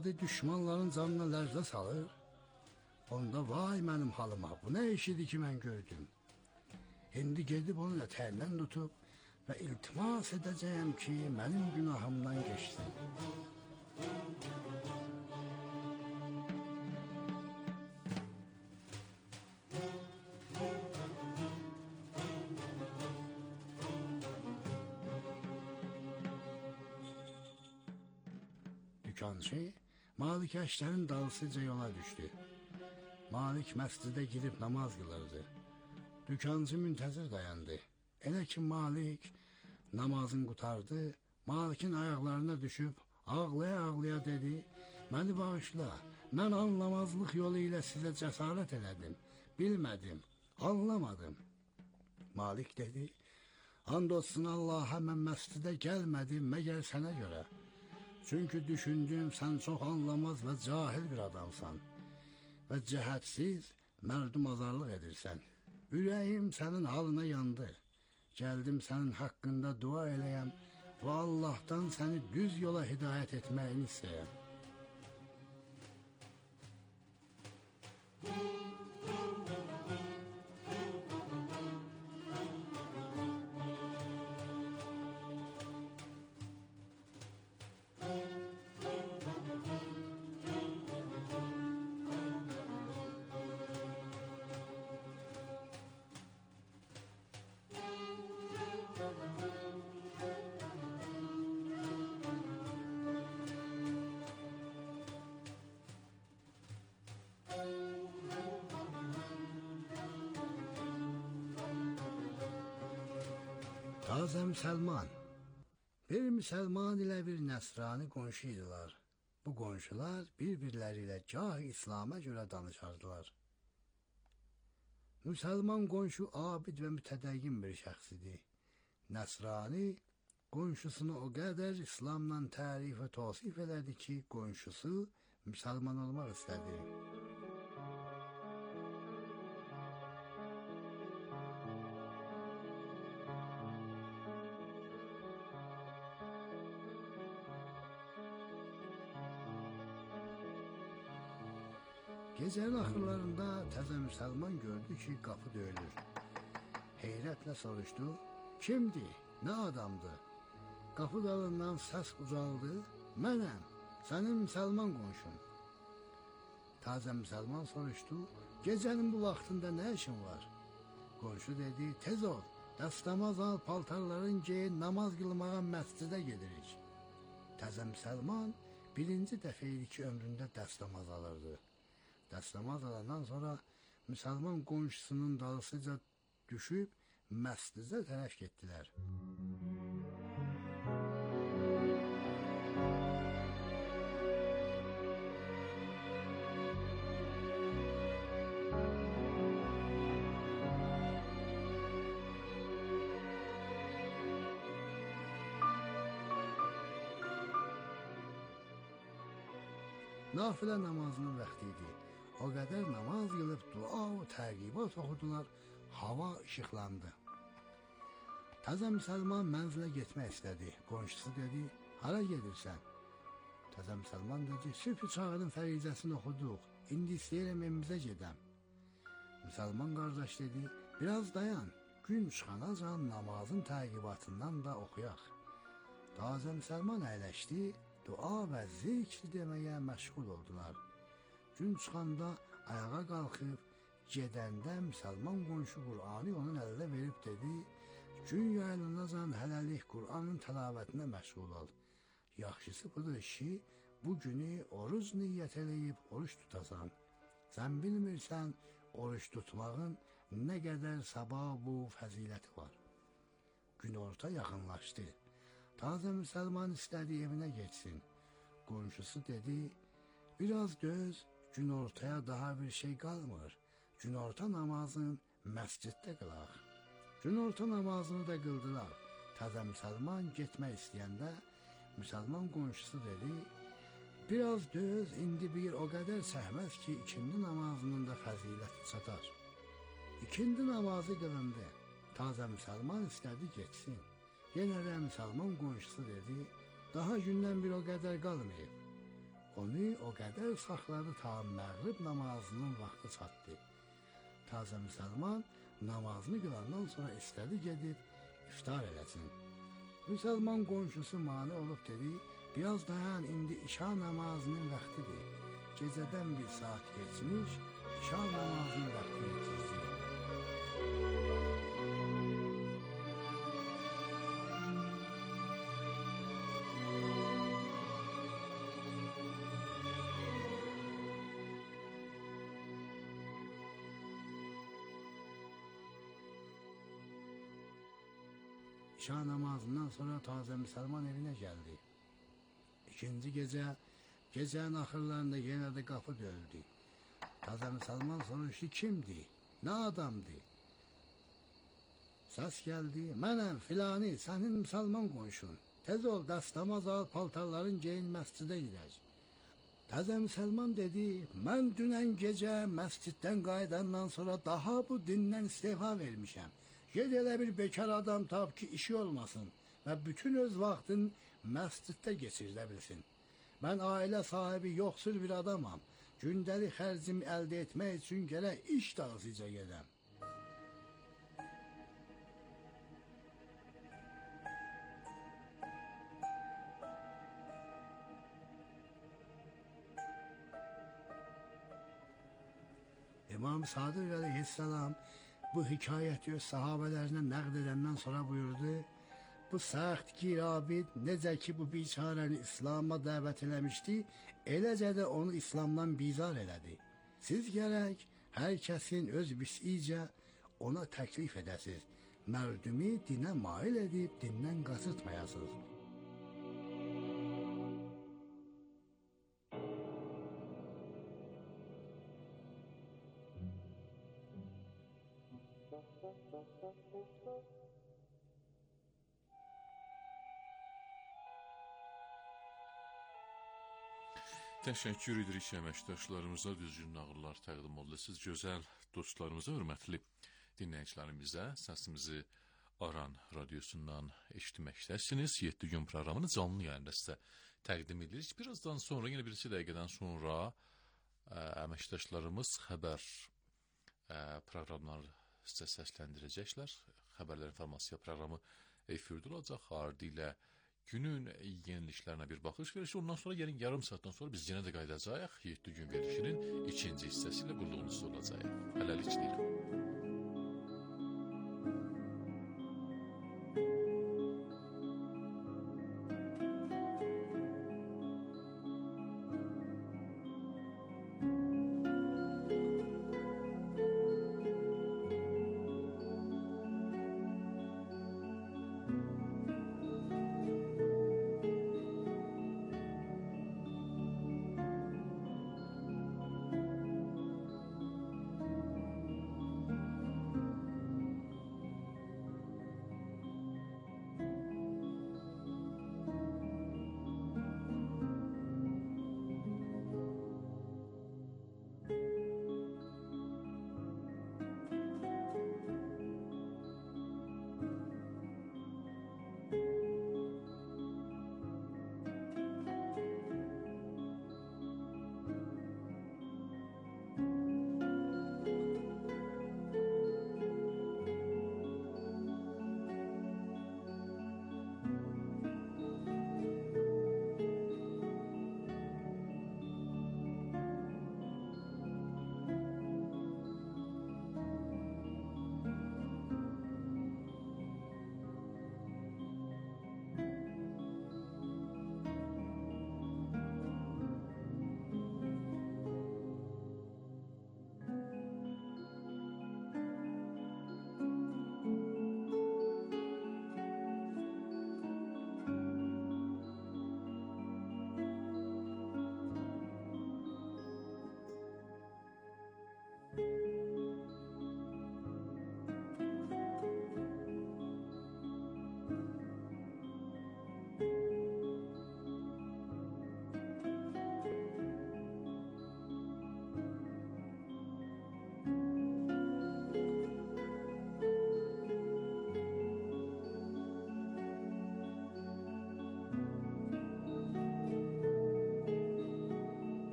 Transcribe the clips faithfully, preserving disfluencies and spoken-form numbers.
Düşmanların canına lərzə salır. Onda vay mənim halıma, bu nə iş idi ki mən gördüm. İndi gedib onu ətəyindən tutub və iltimas edəcəyəm ki, mənim günahımdan geçsin. Dükançı Malik Əşlərin dalısıca yola düşdü. Malik məscidə girib namaz qılırdı. Dükançı müntəzir dayandı. Elə ki Malik namazını qutardı, Malikin ayaqlarına düşüb ağlaya-ağlaya dedi: "Məni bağışla, mən anlamazlıq yolu ilə sizə cəsarət elədim, bilmədim, anlamadım." Malik dedi: "And olsun Allaha, mən məscidə gəlmədim məgər sənə görə. Çünki düşündüm, sən çox anlamaz və cahil bir adamsan və cəhətsiz mərdum azarlıq edirsən. Ürəyim sənin halına yandı. Gəldim sənin haqqında dua eləyəm və Allahdan səni düz yola hidayət etməyini istəyəm." Tazə müsəlman. Bir müsəlman ilə bir nəsrani qonşu idilər. Bu qonşular bir-birləri ilə gah İslam'a görə danışardılar. Müsəlman qonşu abid və mütədəyyim bir şəxs idi. Nəsrani qonşusunu o qədər İslamla tərif və təvsif elədi ki, qonşusu müsəlman olmaq istədi. Gecənin axırlarında təzə müsəlman gördü ki, qapı döyülür. Heyrətlə soruşdu: "Kimdir? Nə adamdır?" Qapı dalından səs ucaldı: "Mənəm, sənin müsəlman qonşun." Təzə müsəlman soruşdu: "Gecənin bu vaxtında nə işin var?" Qonşu dedi: "Tez ol, dəstəmaz al, paltarların geyin, namaz qılmağa məscidə gedirik." Təzə müsəlman birinci dəfə idi ki, ömründə dəstəmaz alırdı. Dəstəmaz alandan sonra müsəlman qonşusunun dalısıca düşüb məscidə tərəf getdilər. Nafilə namazının vaxtı idi. O qədər namaz qılıb dua və təqibat oxudular, hava işıqlandı. Təzə müsəlman mənzilə getmək istədi. Qonşusu dedi: "Hara gedirsən?" Təzə müsəlman dedi: "Sübh çağının fərizəsini oxuduq, indi istəyirəm evimizə gedəm." Müsəlman qardaş dedi: "Biraz dayan, gün çıxanacan namazın təqibatından da oxuyaq." Təzə müsəlman əyləşdi, dua və zikr deməyə məşğul oldular. Gün çıxanda ayağa qalxıb, gedəndə müsəlman qonşu Qur'anı onun əlinə verib dedi: "Gün yayılanacan hələlik Qur'anın təlamətinə məşğul ol. Yaxşısı budur ki, bu günü oruc niyyət eləyib oruç tutasan. Sən bilmirsən, oruç tutmağın nə qədər savabı, fəziləti var." Günorta yaxınlaşdı. Təzə müsəlman istədi evinə geçsin. Qonşusu dedi: "Biraz döz, günortaya daha bir şey qalmır. Günorta namazını məsciddə qılaq." Günorta namazını da qıldılar. Təzə müsəlman getmək istəyəndə müsəlman qonşusu dedi: "Biraz döz, indi bir o qədər səhməz ki, ikindi namazının da fəziləti çatar." İkindi namazı qılındı. Təzə müsəlman istədi geçsin. Yenə də müsəlman qonşusu dedi: "Daha gündən bir o qədər qalmayıb." onu o qədər saxladı ta məğrib namazının vaxtı çatdı. Təzə müsəlman namazını qılandan sonra istədi gedib iftar eləsin. Müsəlman qonşusu mane olub dedi, biraz dayan, indi işa namazının vaxtıdır. Gecədən bir saat geçmiş, işa namazının vaxtı yetişdi. İşa namazından sonra taze müsəlman evinə gəldi. İkinci gecə, gecənin axırlarında yenə də qapı döyüldü. Taze müsəlman soruşdu, kimdir, nə adamdır? Səs gəldi, mənəm filani, sənin müsəlman qonşun. Tez ol, dəstəmaz al, paltarların geyin, məscidə girək. Təzə müsəlman dedi, mən dünən gecə məsciddən qayıdandan sonra daha bu dindən istifa vermişəm. Ged elə bir bekar adam tap ki işi olmasın və bütün öz vaxtın məsciddə geçirdə bilsin. Mən ailə sahibi yoxsul bir adamam. Gündəlik xərcimi əldə etmək üçün gərək iş dağıtıca gedəm. İmam Sadır əleyhissalam bu hikayəti öz sahabələrinə nəqd edəndən sonra buyurdu, bu səxt girabid necə ki bu biçarəni İslam'a dəvət eləmişdi, eləcə də onu İslamdan bizar elədi. Siz gərək hər kəsin öz vüs'icə ona təklif edəsiz, mərdumi dinə mail edib dindən qaçırtmayasınız. Təşəkkür edirik əməkdaşlarımıza, düzgün nağıllar təqdim oldu. Siz gözəl dostlarımıza, hörmətli dinləyicilərimizə səsimizi Aran radiosundan eşitməkdəsiniz. yeddi gün proqramını canlı yayında sizə təqdim edirik. Birazdan sonra, yine birisi dəqiqədən sonra ə, əməkdaşlarımız xəbər ə, proqramları sizə səsləndirəcəklər. Xəbərlər informasiya proqramı efirdə olacaq. Ardı ilə günün yeniliklərinə bir baxış verir. Ondan sonra gəlin yarım saatdan sonra biz yenə də qayıdacağıq. yeddi gün verilişinin ikinci hissəsiyle qulluğunuzda olacaq. Hələlik deyirəm.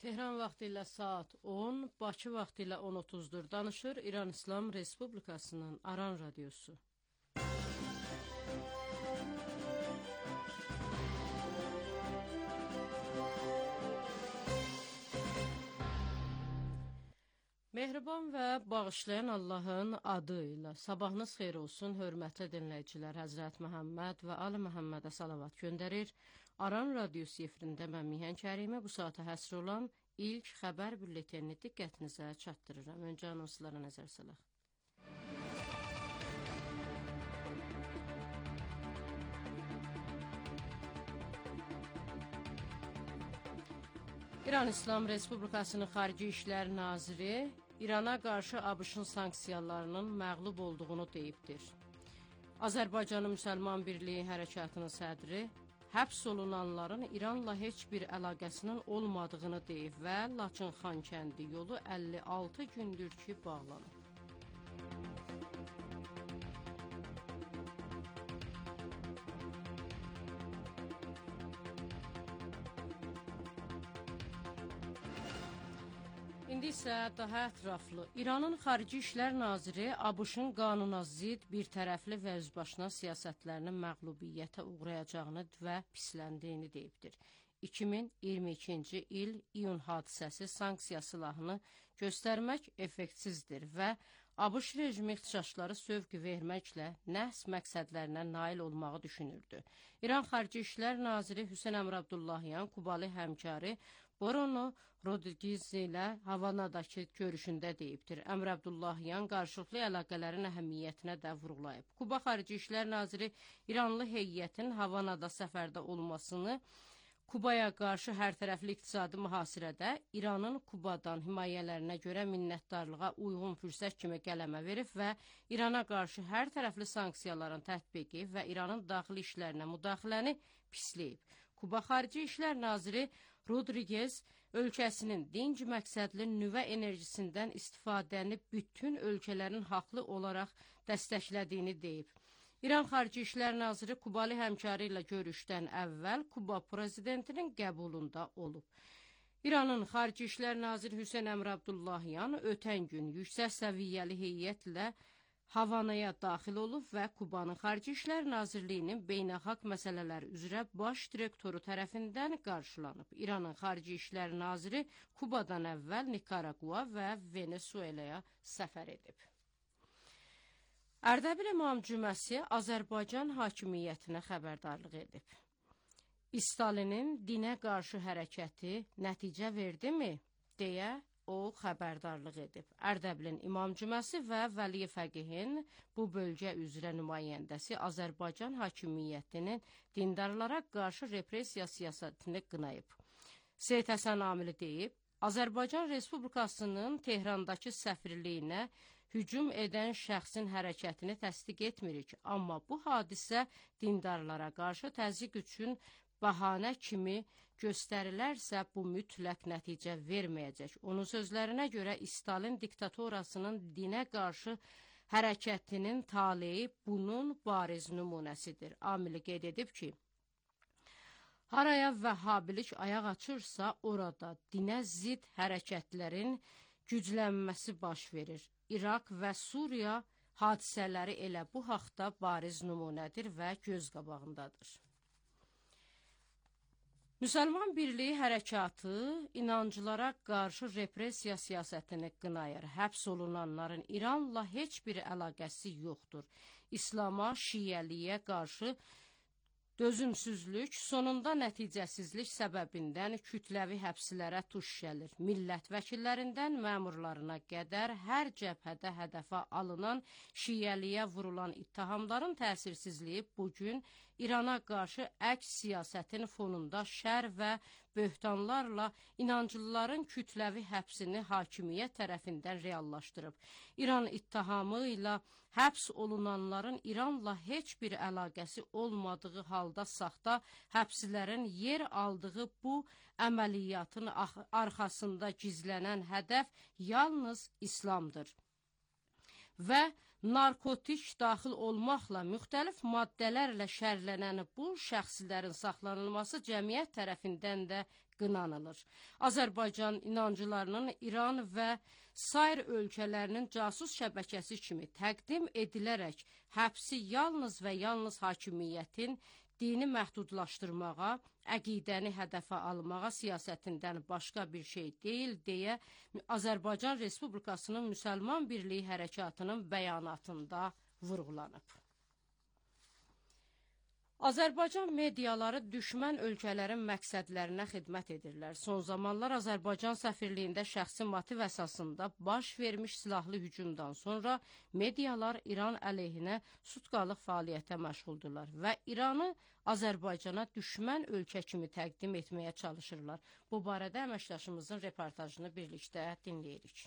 Tehran vaxtı ilə saat on, Bakı vaxtı ilə on otuzdur. Danışır İran İslam Respublikasının Aran Radiosu. Mehriban və bağışlayan Allahın adı ilə sabahınız xeyir olsun, hörmətli dinləyicilər. Həzrət Məhəmməd və Ali Məhəmmədə salavat göndərir. Aran Radiosu efirində mən Mihan Kərimi bu saata həsr olan ilk xəbər bülletenini diqqətinizə çatdırıram. Öncə anonslara nəzər salaq. İran İslam Respublikasının Xarici İşlər Naziri İrana qarşı ABŞ-ın sanksiyalarının məğlub olduğunu deyibdir. Azərbaycanın Müsəlman Birliyi Hərəkatının sədri həbs olunanların İranla heç bir əlaqəsinin olmadığını deyib və Laçın-Xankəndi yolu əlli altı gündür ki, bağlanıb. İndi isə daha ətraflı. İranın Xarici İşlər Naziri ABŞ-ın qanuna zid, bir tərəfli və özbaşına siyasətlərinin məğlubiyyətə uğrayacağını və pisləndiyini deyibdir. iki min iyirmi ikinci il iyun hadisəsi sanksiya silahını göstərmək effektsizdir və ABŞ rejimi ixtişaşları sövq verməklə nəhs məqsədlərinə nail olmağı düşünürdü. İran Xarici İşlər Naziri Hüseyn Əmr Abdullahyan, Kubalı həmkarı Bruno Rodriguez ilə Havanadakı görüşündə deyibdir. Əmr Abdullahyan qarşılıqlı əlaqələrin əhəmiyyətinə də vurğulayıb. Kuba Xarici İşlər Naziri İranlı heyətin Havanada səfərdə olmasını, Kubaya qarşı hər tərəfli iqtisadi mühasirədə İranın Kubadan himayələrinə görə minnətdarlığa uyğun fürsət kimi qələmə verib və İrana qarşı hər tərəfli sanksiyaların tətbiqi və İranın daxili işlərinə müdaxiləni pisləyib. Kuba Xarici İşlər Naziri Rodriguez ölkəsinin dinc məqsədli nüvə enerjisindən istifadəni bütün ölkələrin haqlı olaraq dəstəklədiyini deyib. İran Xarici İşlər Naziri Kubalı həmkarı ilə görüşdən əvvəl Kuba prezidentinin qəbulunda olub. İranın Xarici İşlər Naziri Hüseyn Əmr Abdullahyan ötən gün yüksək səviyyəli heyətlə Havanaya daxil olub və Kubanın Xarici İşlər Nazirliyinin beynəlxalq məsələlər üzrə baş direktoru tərəfindən qarşılanıb. İranın Xarici İşlər Naziri Kubadan əvvəl Nikaragua və Venezuelaya səfər edib. Ərdəbil İmam Cüməsi Azərbaycan hakimiyyətinə xəbərdarlıq edib. Stalinin dinə qarşı hərəkəti nəticə verdimi, deyə o xəbərdarlıq edib. Ərdəbilin İmam Cüməsi və Vəli Fəqihin bu bölgə üzrə nümayəndəsi Azərbaycan hakimiyyətinin dindarlara qarşı repressiya siyasətini qınayıb. Seyid Həsən Amili deyib, Azərbaycan Respublikasının Tehrandakı səfirliyinə hücum edən şəxsin hərəkətini təsdiq etmirik, amma bu hadisə dindarlara qarşı təzyiq üçün bəhanə kimi göstərilərsə bu mütləq nəticə verməyəcək. Onun sözlərinə görə Stalin diktatorasının dinə qarşı hərəkətinin taleyi bunun bariz nümunəsidir. Amili qeyd edib ki, haraya vəhhabilik ayaq açırsa orada dinə zid hərəkətlərin güclənməsi baş verir. İraq və Suriya hadisələri elə bu haqda bariz nümunədir və göz qabağındadır. Müsəlman Birliyi Hərəkatı inancılara qarşı repressiya siyasətini qınayır. Həbs olunanların İranla heç bir əlaqəsi yoxdur. İslama, şiəliyə qarşı dözümsüzlük, sonunda nəticəsizlik səbəbindən kütləvi həbslərə tuş gəlir. Millət vəkillərindən məmurlarına qədər hər cəbhədə hədəfə alınan, şiəliyə vurulan ittihamların təsirsizliyi bugün İrana qarşı əks siyasətin fonunda şər və böhtanlarla inanclıların kütləvi həbsini hakimiyyət tərəfindən reallaşdırıb. İran ittihamı ilə həbs olunanların İranla heç bir əlaqəsi olmadığı halda saxta həbslərin yer aldığı bu əməliyyatın arxasında gizlənən hədəf yalnız İslamdır. Və narkotik daxil olmaqla müxtəlif maddələrlə şərlənən bu şəxslərin saxlanılması cəmiyyət tərəfindən də qınanılır. Azərbaycan inancılarının İran və sair ölkələrinin casus şəbəkəsi kimi təqdim edilərək həbsi yalnız və yalnız hakimiyyətin dini məhdudlaşdırmağa, əqidəni hədəfə almağa siyasətindən başqa bir şey deyil deyə Azərbaycan Respublikasının Müsəlman Birliyi Hərəkatının bəyanatında vurğulanıb. Azərbaycan mediaları düşmən ölkələrin məqsədlərinə xidmət edirlər. Son zamanlar Azərbaycan səfirliyində şəxsi motiv əsasında baş vermiş silahlı hücumdan sonra medialar İran əleyhinə sutqalıq fəaliyyətə məşğuldurlar və İranı Azərbaycana düşmən ölkə kimi təqdim etməyə çalışırlar. Bu barədə əməkdaşımızın reportajını birlikdə dinləyirik.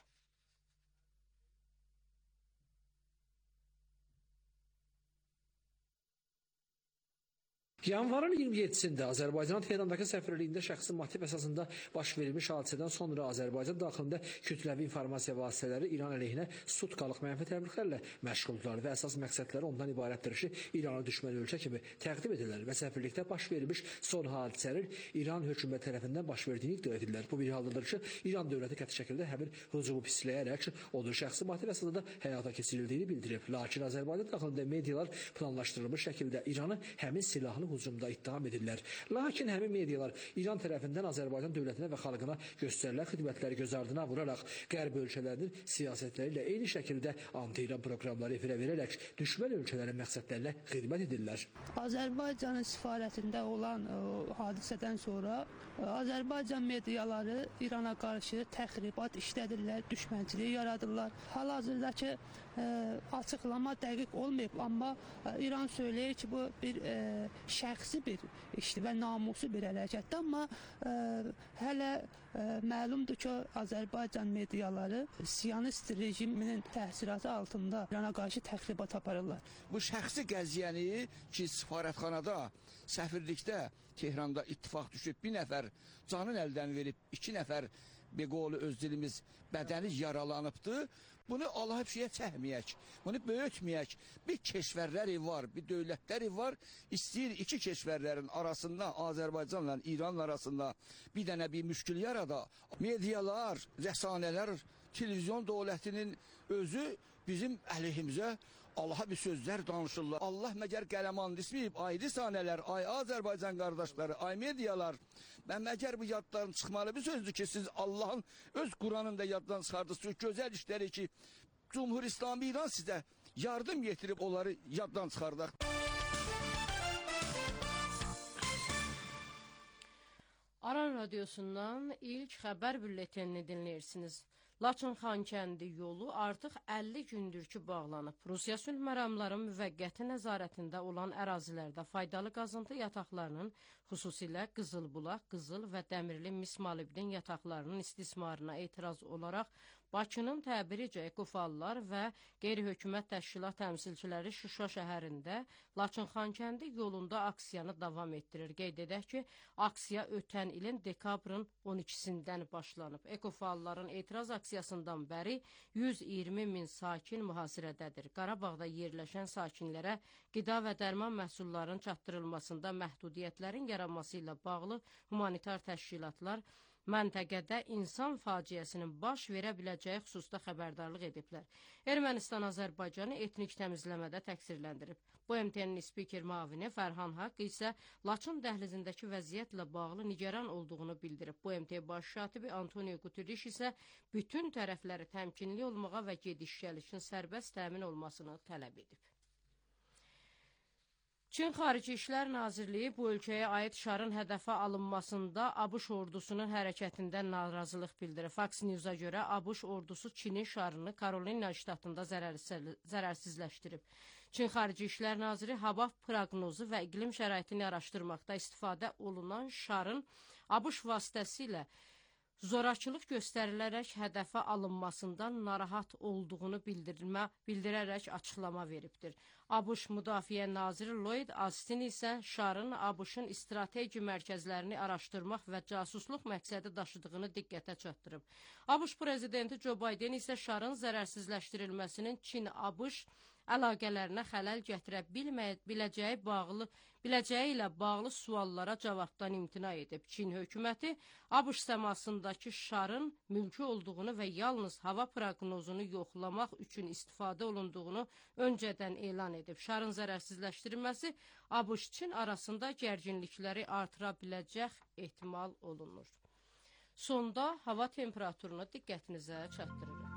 Yanvarın iyirmi yeddisində Azərbaycan Tehrandakı səfirliyində şəxsi motiv əsasında baş verilmiş hadisədən sonra Azərbaycan daxilində kütləvi informasiya vasitələri İran əleyhinə sutqalıq mənfi təbliğlərlə məşğuldurlar və əsas məqsədləri ondan ibarətdir ki, İranı düşmən ölkə kimi təqdim edirlər və səfirlikdə baş verilmiş son hadisələr İran hökuməti tərəfindən baş verdiyini iddia edirlər. Bu bir haldadır ki, İran dövləti qəti şəkildə həmin hücumu pisləyərək onun şəxsi motiv əsasında həyata keçirildiyini bildirib. Lakin Azərbaycan daxilində medialar planlaşdırılmış şəkildə İranı həmin silahlı hücumda ittiham edirlər. Lakin həmin medialar İran tərəfindən Azərbaycan dövlətinə və xalqına göstərilən xidmətləri göz ardına vuraraq Qərb ölkələrinin siyasətləri ilə eyni şəkildə anti-İran proqramları efirə verərək düşmən ölkələrin məqsədlərinə xidmət edirlər. Azərbaycanın səfarətində olan ə, hadisədən sonra ə, Azərbaycan mediaları İrana qarşı təxribat işlədirlər, düşmənçiliyi yaradırlar. Hal-hazırdakı ə, açıqlama dəqiq olmayıb, amma ə, İran söyləyir ki, bu bir ə, şəxsi bir işdir və namusu bir hərəkətdir, amma ə, hələ ə, məlumdur ki, Azərbaycan mediaları Siyonist rejiminin təsiratı altında İrana qarşı təxribat aparırlar. Bu şəxsi qəziyyəni ki, səfarətxanada, səfirlikdə, Tehranda ittifaq düşüb, bir nəfər canın əldən verib, iki nəfər beqolu öz dilimiz bədəni yaralanıbdır. Bunu Allah bir şeyə çəkməyək, bunu böyütməyək. Bir keşvərləri var, bir dövlətləri var. İstəyir iki keşvərlərin arasında, Azərbaycanla İran arasında bir dənə bir müşkül yarada. Medialar, rəsanələr, televizyon dövlətinin özü bizim əleyhimizə Allah'a bir sözlər danışırlar. Allah məgər qələman isməyib, ay risanələr, ay Azərbaycan qardaşları, ay medialar. Ben məgər bu yaddan çıxmalı bir sözdür ki, siz Allah'ın öz Kur'an'ında yaddan çıxardınız. Gözəl işləri ki, Cumhur İslami İran sizə yardım getirib onları yaddan çıxardaq. Aran Radyosu'ndan ilk xəbər bülletenini dinləyirsiniz. Laçın-Xankəndi yolu artıq əlli gündür ki bağlanıb. Rusiya sülh məramları müvəqqəti nəzarətində olan ərazilərdə faydalı qazıntı yataqlarının, xüsusilə Qızılbulaq, Qızıl və Dəmirli mis molibden yataqlarının istismarına etiraz olaraq Bakının Təbirici Ekofallar və qeyri-hökumət təşkilat təmsilçiləri Şuşa şəhərində Laçın-Xankəndi yolunda aksiyanı davam etdirir. Qeyd edək ki, aksiya ötən ilin dekabrın on ikisindən başlanıb. Ekofalların etiraz aksiyasından bəri yüz iyirmi min sakin mühasirədədir. Qarabağda yerləşən sakinlərə qida və dərman məhsullarının çatdırılmasında məhdudiyyətlərin yaranması ilə bağlı humanitar təşkilatlar məntəqədə insan faciəsinin baş verə biləcəyi xüsusda xəbərdarlıq ediblər. Ermənistan Azərbaycanı etnik təmizləmədə təqsirləndirib. Bu M T N'nin spiker mavini Fərhan Haqq isə Laçın dəhlizindəki vəziyyətlə bağlı nigaran olduğunu bildirib. Bu M T baş katibi Antonio Guterres isə bütün tərəfləri təmkinli olmağa və gediş-gəlişin sərbəst təmin olmasını tələb edib. Çin Xarici İşlər Nazirliyi bu ölkəyə aid şarın hədəfə alınmasında ABŞ ordusunun hərəkətindən narazılıq bildirir. Fox News-a görə ABŞ ordusu Çinin şarını Karolina ştatında zərərsizləşdirib. Çin Xarici İşlər Naziri hava proqnozu və iqlim şəraitini araşdırmaqda istifadə olunan şarın ABŞ vasitəsilə zorakılıq göstərilərək hədəfə alınmasından narahat olduğunu bildirmə, bildirərək açıqlama veribdir. ABŞ Müdafiə Naziri Lloyd Austin isə şarın ABŞ-ın strateji mərkəzlərini araşdırmaq və casusluq məqsədi daşıdığını diqqətə çatdırıb. ABŞ prezidenti Joe Biden isə şarın zərərsizləşdirilməsinin Çin-ABŞ əlaqələrinə xələl gətirə bilməyə biləcəyi bağlı biləcəyi ilə bağlı suallara cavabdan imtina edib. Çin hökuməti ABŞ səmasındakı şarın mülki olduğunu və yalnız hava proqnozunu yoxlamaq üçün istifadə olunduğunu öncədən elan edib. Şarın zərərsizləşdirilməsi ABŞ-Çin arasında gərginlikləri artıra biləcək ehtimal olunur. Sonda hava temperaturunu diqqətinizə çatdırırıq.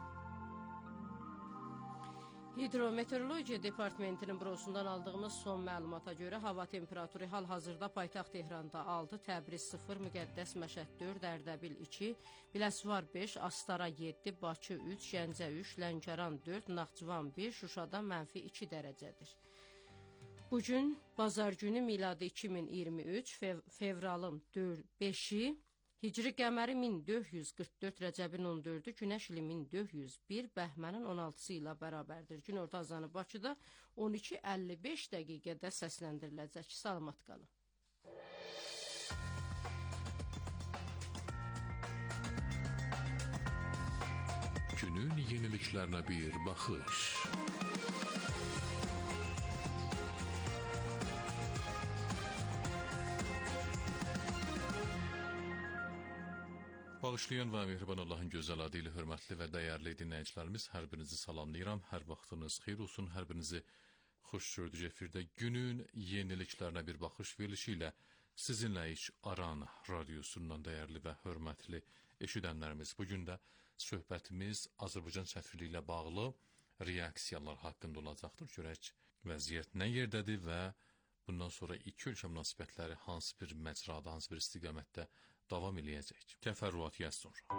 Hidrometeorologiya Departamentinin bürosundan aldığımız son məlumata görə hava temperaturu hal-hazırda paytaxt Tehranda altı, Təbriz sıfır, Müqəddəs Məşəd dörd, Ərdəbil iki, Biləsuvar beş, Astara yeddi, Bakı üç, Gəncə üç, Lənkəran dörd, Naxçıvan bir, Şuşada mənfi iki dərəcədir. Bugün bazar günü miladi iki min iyirmi üç, fev fevralın beşi, Hicri qəməri min dörd yüz qırx dörd, Rəcəbin on dördü, Günəş ili min dörd yüz bir, Bəhmənin on altısı ilə bərabərdir. Gün orta azanı Bakıda on iki əlli beş dəqiqədə səsləndiriləcək. Salamat qalın. Günün yeniliklərinə bir baxış. Bağışlayan və mehriban Allahın gözəl adı ilə hörmətli və dəyərli dinləyicilərimiz, hər birinizi salamlayıram. Hər vaxtınız xeyir olsun, hər birinizi xoş gördük efirdə. Günün yeniliklərinə bir baxış verilişi ilə sizinlə iş Aran radiosundan dəyərli və hörmətli eşidənlərimiz. Bugün də söhbətimiz Azərbaycan səfirliyi ilə bağlı reaksiyalar haqqında olacaqdır. Görək vəziyyət nə yerdədir və bundan sonra iki ölkə münasibətləri hansı bir məcrada, hansı bir istiqamətdə davam eləyəcək. Təfərrüat yaz sonra.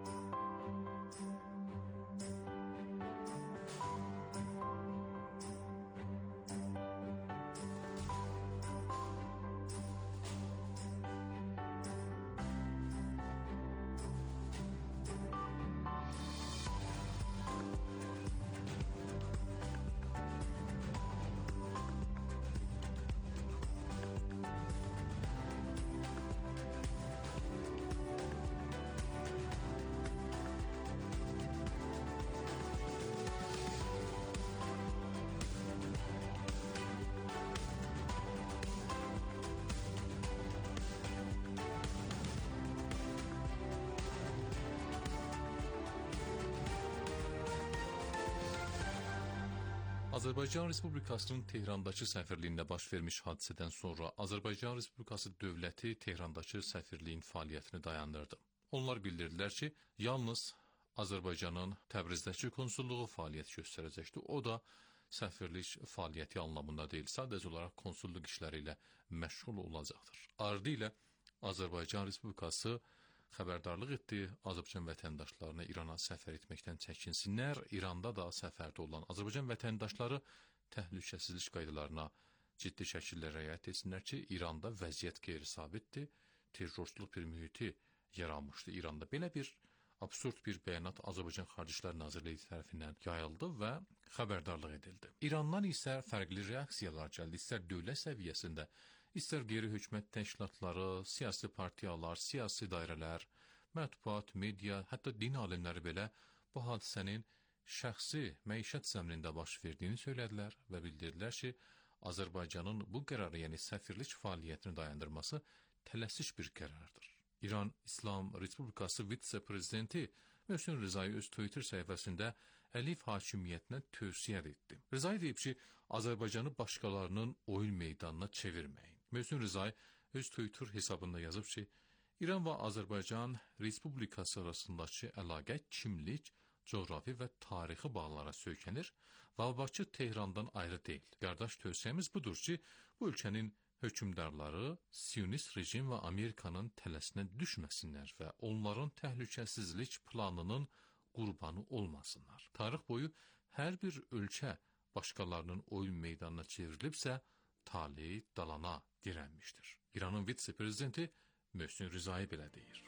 Azərbaycan Respublikasının Tehrandakı səfirliyində baş vermiş hadisədən sonra Azərbaycan Respublikası dövləti Tehrandakı səfirliyin fəaliyyətini dayandırdı. Onlar bildirdilər ki, yalnız Azərbaycanın Təbrizdəki konsulluğu fəaliyyət göstərəcəkdir. O da səfirlik fəaliyyəti anlamında deyil, sadəcə olaraq konsulluq işləri ilə məşğul olacaqdır. Ardı ilə Azərbaycan Respublikası xəbərdarlıq etdi, Azərbaycan vətəndaşlarını İrana səfər etməkdən çəkinsinlər. İranda da səfərdə olan Azərbaycan vətəndaşları təhlükəsizlik qaydalarına ciddi şəkildə riayət etsinlər ki, İranda vəziyyət qeyri-sabitdir, terrorçuluq bir mühiti yaranmışdı İranda. Belə bir absurd bir bəyanat Azərbaycan Xarici İşlər Nazirliyi tərəfindən yayıldı və xəbərdarlıq edildi. İrandan isə fərqli reaksiyalar gəldi, istər dövlət səviyyəsində, İstər qeyri-hökumət təşkilatları, siyasi partiyalar, siyasi dairələr, mətbuat, media, hətta din alimləri belə bu hadisənin şəxsi məişət zəminində baş verdiyini söylədilər və bildirdilər ki, Azərbaycanın bu qərarı, yəni səfirlik fəaliyyətini dayandırması tələsik bir qərardır. İran İslam Respublikası vitse-prezidenti Möhsen Rizai öz Twitter səhifəsində Əliyev hakimiyyətinə tövsiyə etdi. Rizai deyib ki, Azərbaycanı başqalarının oyun meydanına çevirməyin. Möhsen Rizai öz Twitter hesabında yazıb ki, İran və Azərbaycan Respublikası arasındakı əlaqə kimlik, coğrafi və tarixi bağlara söykənir və Bakı Tehrandan ayrı deyil. Qardaş tövsiyəmiz budur ki, bu ölkənin hökümdarları Siyonist rejim və Amerikanın tələsinə düşməsinlər və onların təhlükəsizlik planının qurbanı olmasınlar. Tarix boyu hər bir ölkə başqalarının oyun meydanına çevrilibsə, taleyi dalana dirənmişdir. İranın vitse-prezidenti Möhsen Rizai belə deyir.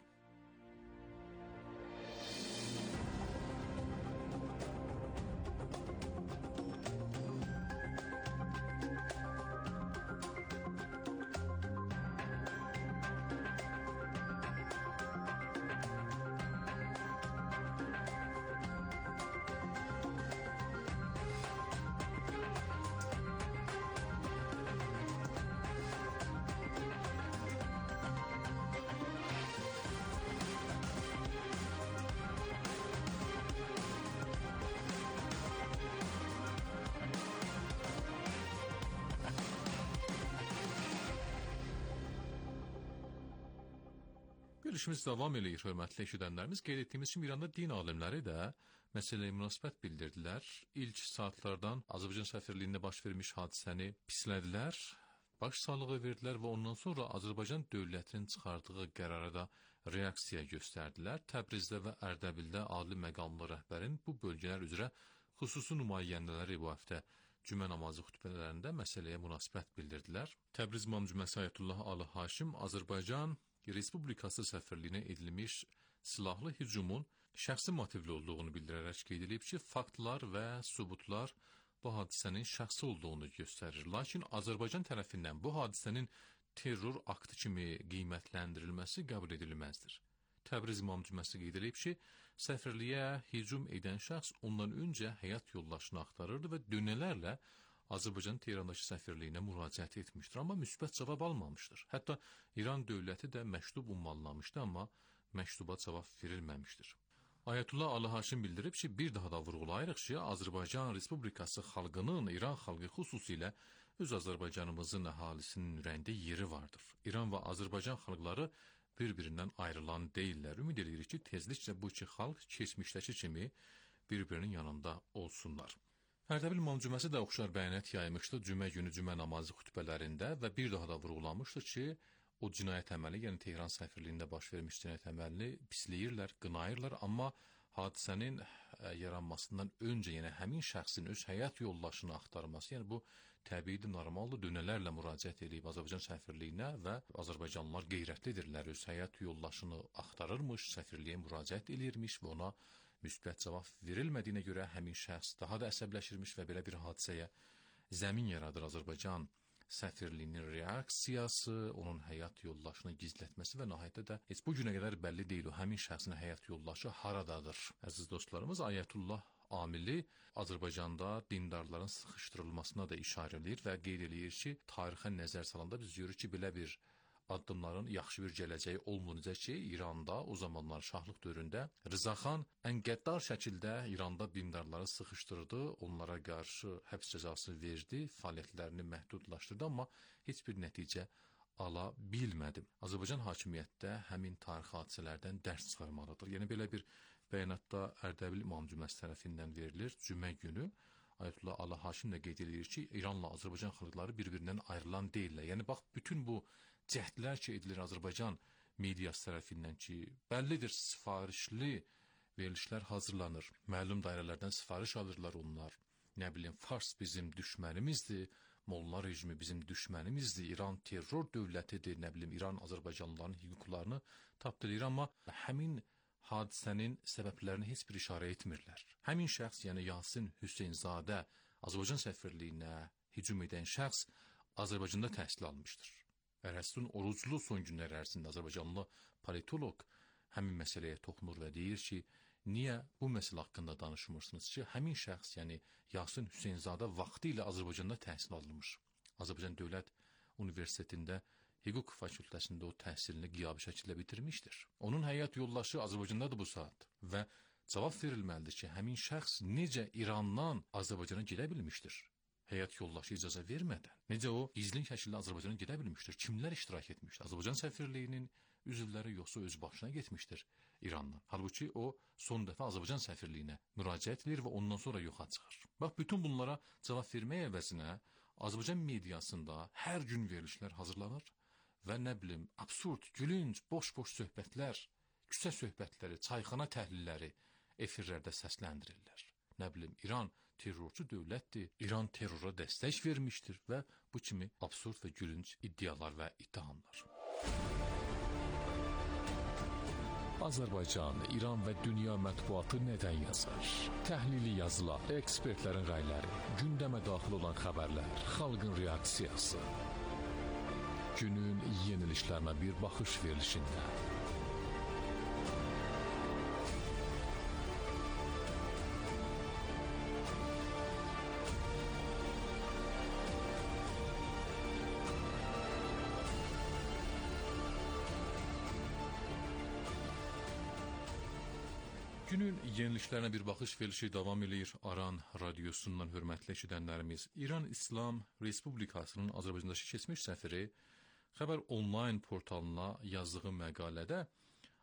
verilişimiz davam edir, hörmətli eşidənlərimiz. Qeyd etdiyimiz kimi İranda din alimləri də məsələyə münasibət bildirdilər. İlk saatlardan Azərbaycan səfirliyində baş vermiş hadisəni pislədilər, başsağlığı verdilər və ondan sonra Azərbaycan dövlətinin çıxardığı qərara da reaksiya göstərdilər. Təbrizdə və Ərdəbildə ali məqamlı rəhbərin bu bölgələr üzrə xüsusi nümayəndələri bu həftə cümə namazı xütbələrində məsələyə münasibət bildirdilər. Təbriz İmam Cüməsi Ayətullah Ali Haşim Azərbaycan Respublikası səfirliyinə edilmiş silahlı hücumun şəxsi motivli olduğunu bildirərək qeyd edib ki, faktlar və sübutlar bu hadisənin şəxsi olduğunu göstərir. Lakin Azərbaycan tərəfindən bu hadisənin terror aktı kimi qiymətləndirilməsi qəbul edilməzdir. Təbriz İmam Cüməsi qeyd edib ki, səfirliyə hücum edən şəxs ondan öncə həyat yoldaşını axtarırdı və dönələrlə Azərbaycan Tehrandakı səfirliyinə müraciət etmişdir, amma müsbət cavab almamışdır. Hətta İran dövləti də məktub ünvanlamışdı, amma məktuba cavab verilməmişdir. Ayətullah Ali Haşim bildirib ki, bir daha da vurğulayırıq ki, Azərbaycan Respublikası xalqının İran xalqı xüsusilə öz Azərbaycanımızın əhalisinin ürəyində yeri vardır. İran və Azərbaycan xalqları bir-birindən ayrılan deyirlər. Ümid edirik ki, tezliklə bu iki xalq keçmişdəki kimi bir-birinin yanında olsunlar. Ərdəbil İmam Cüməsi də oxşar bəyanat yaymışdı cümə günü cümə namazı xütbələrində və bir daha da vurğulamışdı ki, o cinayət əməli, yəni Tehran səfirliyində baş vermiş cinayət əməlini pisləyirlər, qınayırlar, amma hadisənin yaranmasından öncə, yəni həmin şəxsin öz həyat yoldaşını axtarması, yəni bu təbiidir, normaldır, dönələrlə müraciət edib Azərbaycan səfirliyinə və Azərbaycanlılar qeyrətlidirlər, öz həyat yoldaşını axtarırmış, səfirliyə müraciət edirmiş və ona müsbət cavab verilmədiyinə görə həmin şəxs daha da əsəbləşirmiş və belə bir hadisəyə zəmin yaradır. Azərbaycan səfirliyinin reaksiyası, onun həyat yoldaşını gizlətməsi və nəhayətdə də heç bu günə qədər bəlli deyil o həmin şəxsin həyat yoldaşı haradadır. Əziz dostlarımız, Ayətullah amili Azərbaycanda dindarların sıxışdırılmasına da işarə edir və qeyd edir ki, tarixə nəzər salanda biz görürük ki, belə bir addımların yaxşı bir gələcəyi olmayınca ki, İranda o zamanlar şahlıq dövründə Rıza xan ən qəddar şəkildə İranda dindarları sıxışdırdı, onlara qarşı həbs cəzası verdi, fəaliyyətlərini məhdudlaşdırdı, amma heç bir nəticə ala bilmədi. Azərbaycan hakimiyyətdə həmin tarixi hadisələrdən dərs çıxarmalıdır. Yəni belə bir bəyanatda Ərdəbil İmam Cüməsi tərəfindən verilir cümə günü. Ayətullah Ali Haşim də qeyd edir ki, İranla Azərbaycan xalqları bir-birindən ayrılan deyirlər. Yəni bax, bütün bu cəhdlər ki edilir Azərbaycan mediası tərəfindən ki, bəllidir, sifarişli verilişlər hazırlanır. Məlum dairələrdən sifariş alırlar onlar. Nə bilim, Fars bizim düşmənimizdir, Molla rejimi bizim düşmənimizdir, İran terror dövlətidir, nə bilim, İran Azərbaycanlıların hüquqlarını tapdırır, amma həmin hadisənin səbəblərini heç bir işarə etmirlər. Həmin şəxs, yəni Yasin Hüseynzadə Azərbaycan səfirliyinə hücum edən şəxs Azərbaycanda təhsil almışdır. Ərəstun Oruclu son günlər ərzində Azərbaycanlı politolog həmin məsələyə toxunur və deyir ki, niyə bu məsələ haqqında danışmırsınız ki, həmin şəxs, yəni Yasin Hüseynzadə vaxtı ilə Azərbaycanda təhsil alınmış. Azərbaycan Dövlət Universitetində hüquq fakültəsində o təhsilini qiyabi şəkildə bitirmişdir. Onun həyat yoldaşı Azərbaycandadır bu saat və cavab verilməlidir ki, həmin şəxs necə İrandan Azərbaycana gedə bilmişdir? Həyat yoldaşı icazə vermədən. Necə o gizli şəkildə Azərbaycana gedə bilmişdir? Kimlər iştirak etmişdir? Azərbaycan səfirliyinin üzvləri yoxsa öz başına getmişdir İrandan. Halbuki o son dəfə Azərbaycan səfirliyinə müraciət edir və ondan sonra yoxa çıxır. Bax, bütün bunlara cavab vermək əvəzinə Azərbaycan mediasında hər gün verilişlər hazırlanır və nə bilim, absurd, gülünc, boş-boş söhbətlər, küçə söhbətləri, çayxana təhlilləri efirlərdə səsləndirirlər. Nə bilim, İran terrorçu dövlətdir, İran terrora dəstək vermişdir və bu kimi absurd və gülünc iddialar və ittihamlar. Azərbaycan, İran və dünya mətbuatı nədən yazar? Təhlili yazılar, ekspertlərin rəyləri, gündəmə daxil olan xəbərlər, xalqın reaksiyası. Günün yenilişlərinə bir baxış verilişində. Günün yenilişlərinə bir baxış verilişi davam edir Aran radiosundan hörmətli eşidənlərimiz. İran İslam Respublikasının Azərbaycandakı keçmiş səfiri Xəbər Online portalına yazdığı məqalədə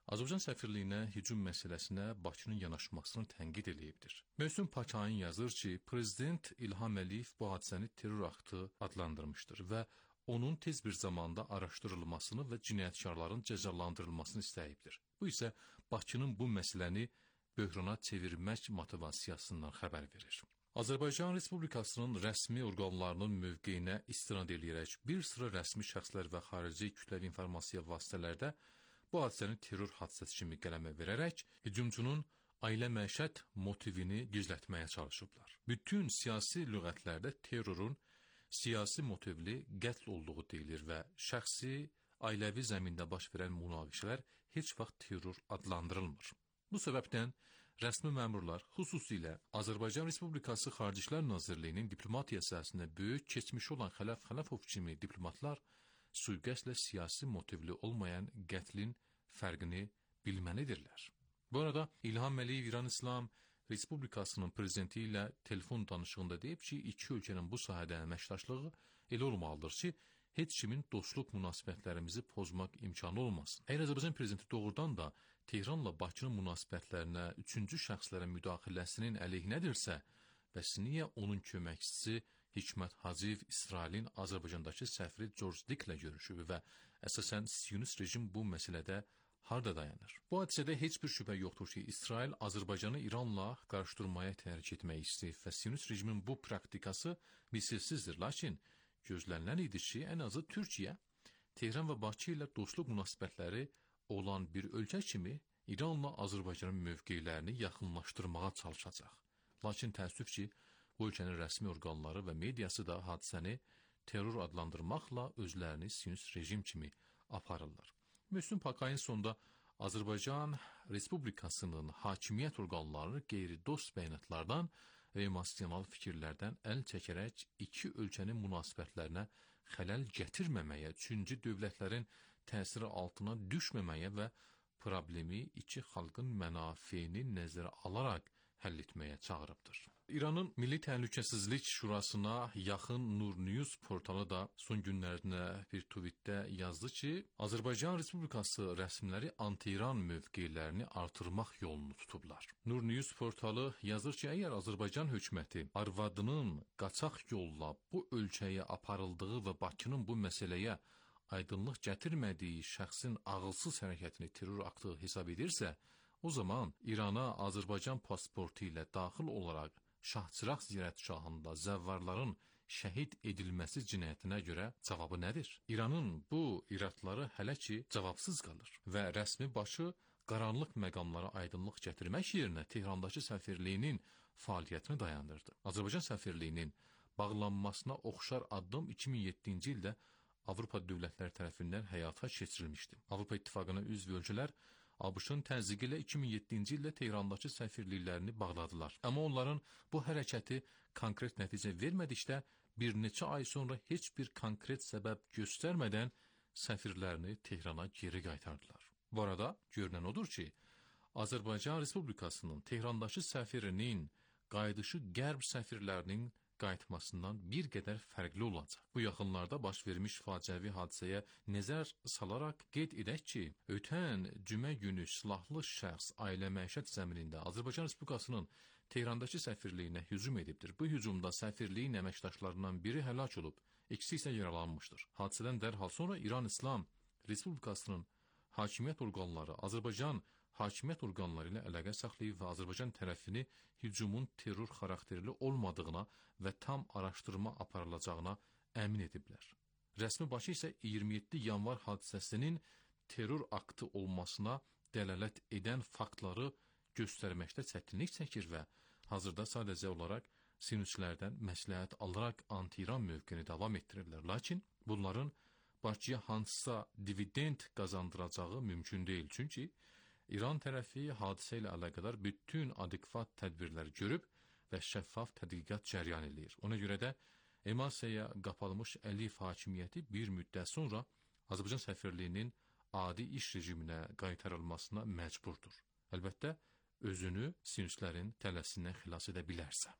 Azərbaycan səfirliyinə hücum məsələsinə Bakının yanaşmasını tənqid edibdir. Mövsüm Pakayin yazır ki, Prezident İlham Əliyev bu hadisəni terror aktı adlandırmışdır və onun tez bir zamanda araşdırılmasını və cinayətkarların cəzalandırılmasını istəyibdir. Bu isə Bakının bu məsələni böhrana çevirmək motivasiyasından xəbər verir. Azərbaycan Respublikasının rəsmi orqanlarının mövqeyinə istinad edərək bir sıra rəsmi şəxslər və xarici kütləvi informasiya vasitələrdə bu hadisəni terror hadisəsi kimi qələmə verərək hücumçunun ailə məişət motivini gizlətməyə çalışıblar. Bütün siyasi lüğətlərdə terrorun siyasi motivli qətl olduğu deyilir və şəxsi, ailəvi zəmində baş verən münaqişələr heç vaxt terror adlandırılmır. Bu səbəbdən rəsmi məmurlar, xüsusilə Azərbaycan Respublikası Xarici İşlər Nazirliyinin diplomatiya sahəsində böyük keçmişi olan Xələf Xələfov kimi diplomatlar sui-qəsdlə siyasi motivli olmayan qətlin fərqini bilməlidirlər. Bu arada İlham Əliyev İran İslam Respublikasının prezidenti ilə telefon danışığında deyib ki, iki ölkənin bu sahədə əməkdaşlığı elə olmalıdır ki, heç kimin dostluq münasibətlərimizi pozmaq imkanı olmasın. Əgər Azərbaycan prezidenti doğrudan da Tehranla Bakının münasibətlərinə üçüncü şəxslərə müdaxiləsinin əleyhinədirsə, bəs niyə onun köməkçisi Hikmət Hacıyev İsrailin Azərbaycandakı səfiri George Dicklə görüşüb və əsasən Siyonist rejim bu məsələdə harda dayanır? Bu hadisədə heç bir şübhə yoxdur ki, İsrail Azərbaycanı İranla qarışdırmaya təhrik etmək istəyib və Siyonist rejimin bu praktikası misilsizdir. Lakin gözlənilən idi ki, ən azı Türkiyə, Tehran və Bakı ilə dostluq münasibətləri olan bir ölkə kimi İranla Azərbaycanın mövqeylərini yaxınlaşdırmağa çalışacaq. Lakin təəssüf ki, bu ölkənin rəsmi orqanları və mediası da hadisəni terror adlandırmaqla özlərini Siyonist rejim kimi aparırlar. Mövsüm Pakayin sonunda Azərbaycan Respublikasının hakimiyyət orqanları qeyri-dost bəyanatlardan və emosional fikirlərdən əl çəkərək iki ölkənin münasibətlərinə xələl gətirməməyə, üçüncü dövlətlərin təsiri altına düşməməyə və problemi iki xalqın mənafeyini nəzərə alaraq həll etməyə çağırıbdır. İranın Milli Təhlükəsizlik Şurasına yaxın Nur News portalı da son günlərdə bir tweetdə yazdı ki, Azərbaycan Respublikası rəsmiləri anti-İran mövqeylərini artırmaq yolunu tutublar. Nur News portalı yazır ki, əgər Azərbaycan hökuməti arvadının qaçaq yolla bu ölkəyə aparıldığı və Bakının bu məsələyə aydınlıq gətirmədiyi şəxsin ağılsız hərəkətini terror aktı hesab edirsə, o zaman İrana Azərbaycan pasportu ilə daxil olaraq Şahçıraq ziyarətgahında zəvvarların şəhid edilməsi cinayətinə görə cavabı nədir? İranın bu iradları hələ ki cavabsız qalır və rəsmi başı qaranlıq məqamlara aydınlıq gətirmək yerinə Tehrandakı səfirliyinin fəaliyyətini dayandırdı. Azərbaycan səfirliyinin bağlanmasına oxşar addım iki min yeddinci ildə Avropa dövlətləri tərəfindən həyata keçirilmişdi. Avropa İttifaqına üzv ölkələr ABŞ-ın təzyiqi ilə iki min yeddinci ildə Tehrandakı səfirliklərini bağladılar. Amma onların bu hərəkəti konkret nəticə vermədikdə bir neçə ay sonra heç bir konkret səbəb göstərmədən səfirlərini Tehrana geri qaytardılar. Bu arada görünən odur ki, Azərbaycan Respublikasının Tehrandakı səfirinin qayıdışı qərb səfirlərinin qayıtmasından bir qədər fərqli olacaq. Bu yaxınlarda baş vermiş faciəvi hadisəyə nəzər salaraq qeyd edək ki, ötən cümə günü silahlı şəxs ailə məişət zəminində Azərbaycan Respublikasının Tehrandakı səfirliyinə hücum edibdir. Bu hücumda səfirliyin əməkdaşlarından biri həlak olub, ikisi isə yaralanmışdır. Hadisədən dərhal sonra İran İslam Respublikasının hakimiyyət orqanları Azərbaycan hakimiyyət orqanları ilə əlaqə saxlayıb və Azərbaycan tərəfini hücumun terror xarakterli olmadığına və tam araşdırma aparılacağına əmin ediblər. Rəsmi başı isə iyirmi yeddi yanvar hadisəsinin terror aktı olmasına dəlalət edən faktları göstərməkdə çətinlik çəkir və hazırda sadəcə olaraq sinüslərdən məsləhət alaraq anti-İran mövqeyini davam etdirirlər. Lakin bunların Bakıya hansısa dividend qazandıracağı mümkün deyil. Çünki İran tərəfi hadisə ilə əlaqədar bütün adekvat tədbirləri görüb və şəffaf tədqiqat cəryan edir. Ona görə də emasiyaya qapalmış Əliyev hakimiyyəti bir müddət sonra Azərbaycan səfirliyinin adi iş rejiminə qaytarılmasına məcburdur. Əlbəttə, özünü sinüslərin tələsindən xilas edə bilərsə.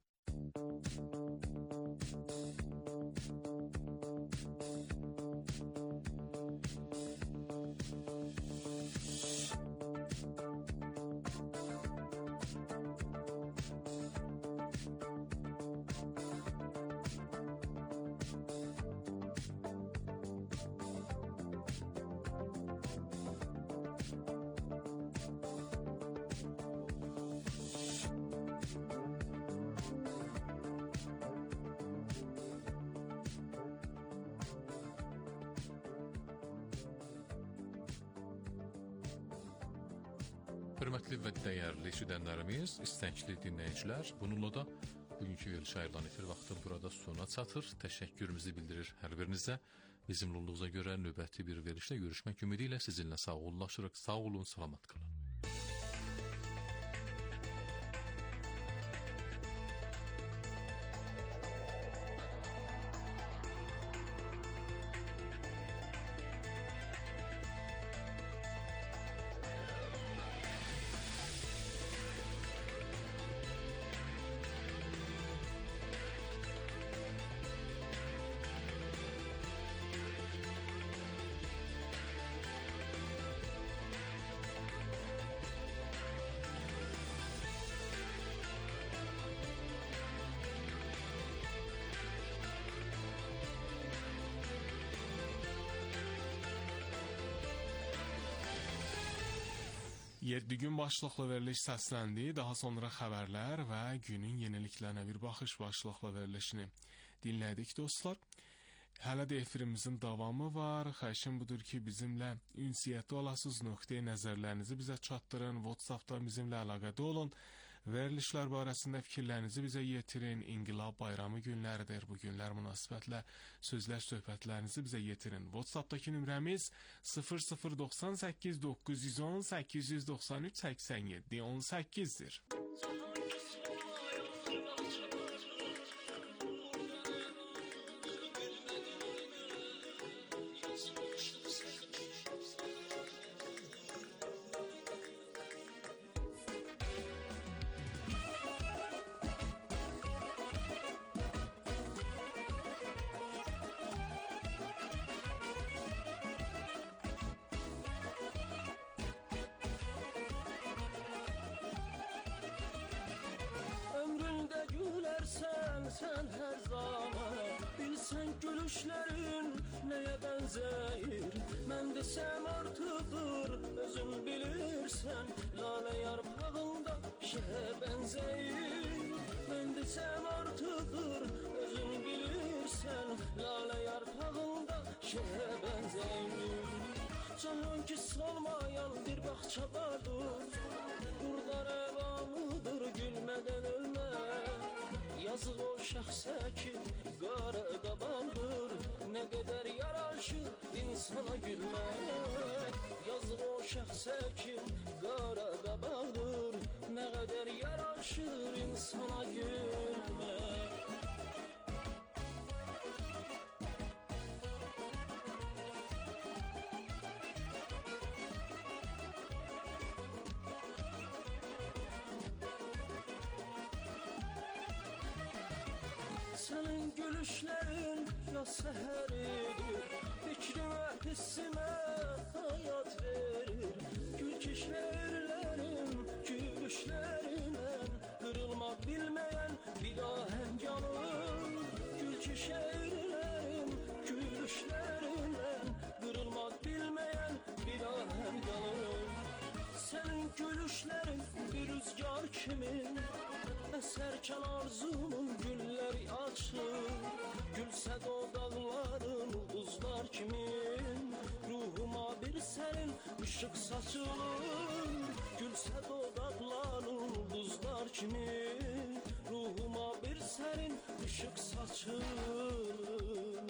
Hörmətli və dəyərli eşidənlərimiz, istəkli dinləyicilər, bununla da bugünkü verilişə ayrılan efir vaxtı burada sona çatır. Təşəkkürümüzü bildirir hər birinizə. Bizimlə olduğunuza görə növbəti bir verilişdə görüşmək ümidi ilə sizinlə sağollaşırıq. Sağ olun, salamat qalın. yeddi gün başlıqlı veriliş səsləndi, daha sonra xəbərlər və günün yeniliklərinə bir baxış başlıqlı verilişini dinlədik dostlar. Hələ də efirimizin davamı var. Xahişim budur ki, bizimlə ünsiyyətdə olasınız, nöqteyi nəzərlərinizi bizə çatdırın, WhatsApp'dan bizimlə əlaqədə olun. Verilişlər barəsində fikirlərinizi bizə yetirin. İnqilab bayramı günləridir. Bu günlər münasibətlə sözlər, söhbətlərinizi bizə yetirin. WhatsApp'dakı nömrəmiz sıfır sıfır doxsan səkkiz doqquz yüz on səkkiz yüz doxsan üç səksən yeddi on səkkizdir. Sen her zaman bilsen gülüşlerin neye benzeyir. Ben desem artıdır özün bilirsen, lale yarpağında şeye benzeyir. Ben desem artıdır özün bilirsen, lale yarpağında şeye benzeyir. Canın ki solmayan bir bahçe vardır, burada revamıdır gülmeden ölme. Yazık o şəxsə ki, qara qabandır, nə qədər yaraşır insana gülmək. Yazık o şəxsə ki, qara qabandır, nə qədər yaraşır insana gülmək. Senin gülüşlerin ya seheridir, fikrime, hissime hayat verir. Gülkişlerim, gülüşlerine kırılmak bilmeyen bir ahenk yanır. Gülkişlerim, gülüşlerine kırılmak bilmeyen bir ahenk yanır. Senin gülüşlerin bir rüzgar kimin, eserken arzumun gülleri açır. Gülse de o dağların buzlar kimin, ruhuma bir serin ışık saçılır. Gülse de o dağların buzlar kimin, ruhuma bir serin ışık saçılır.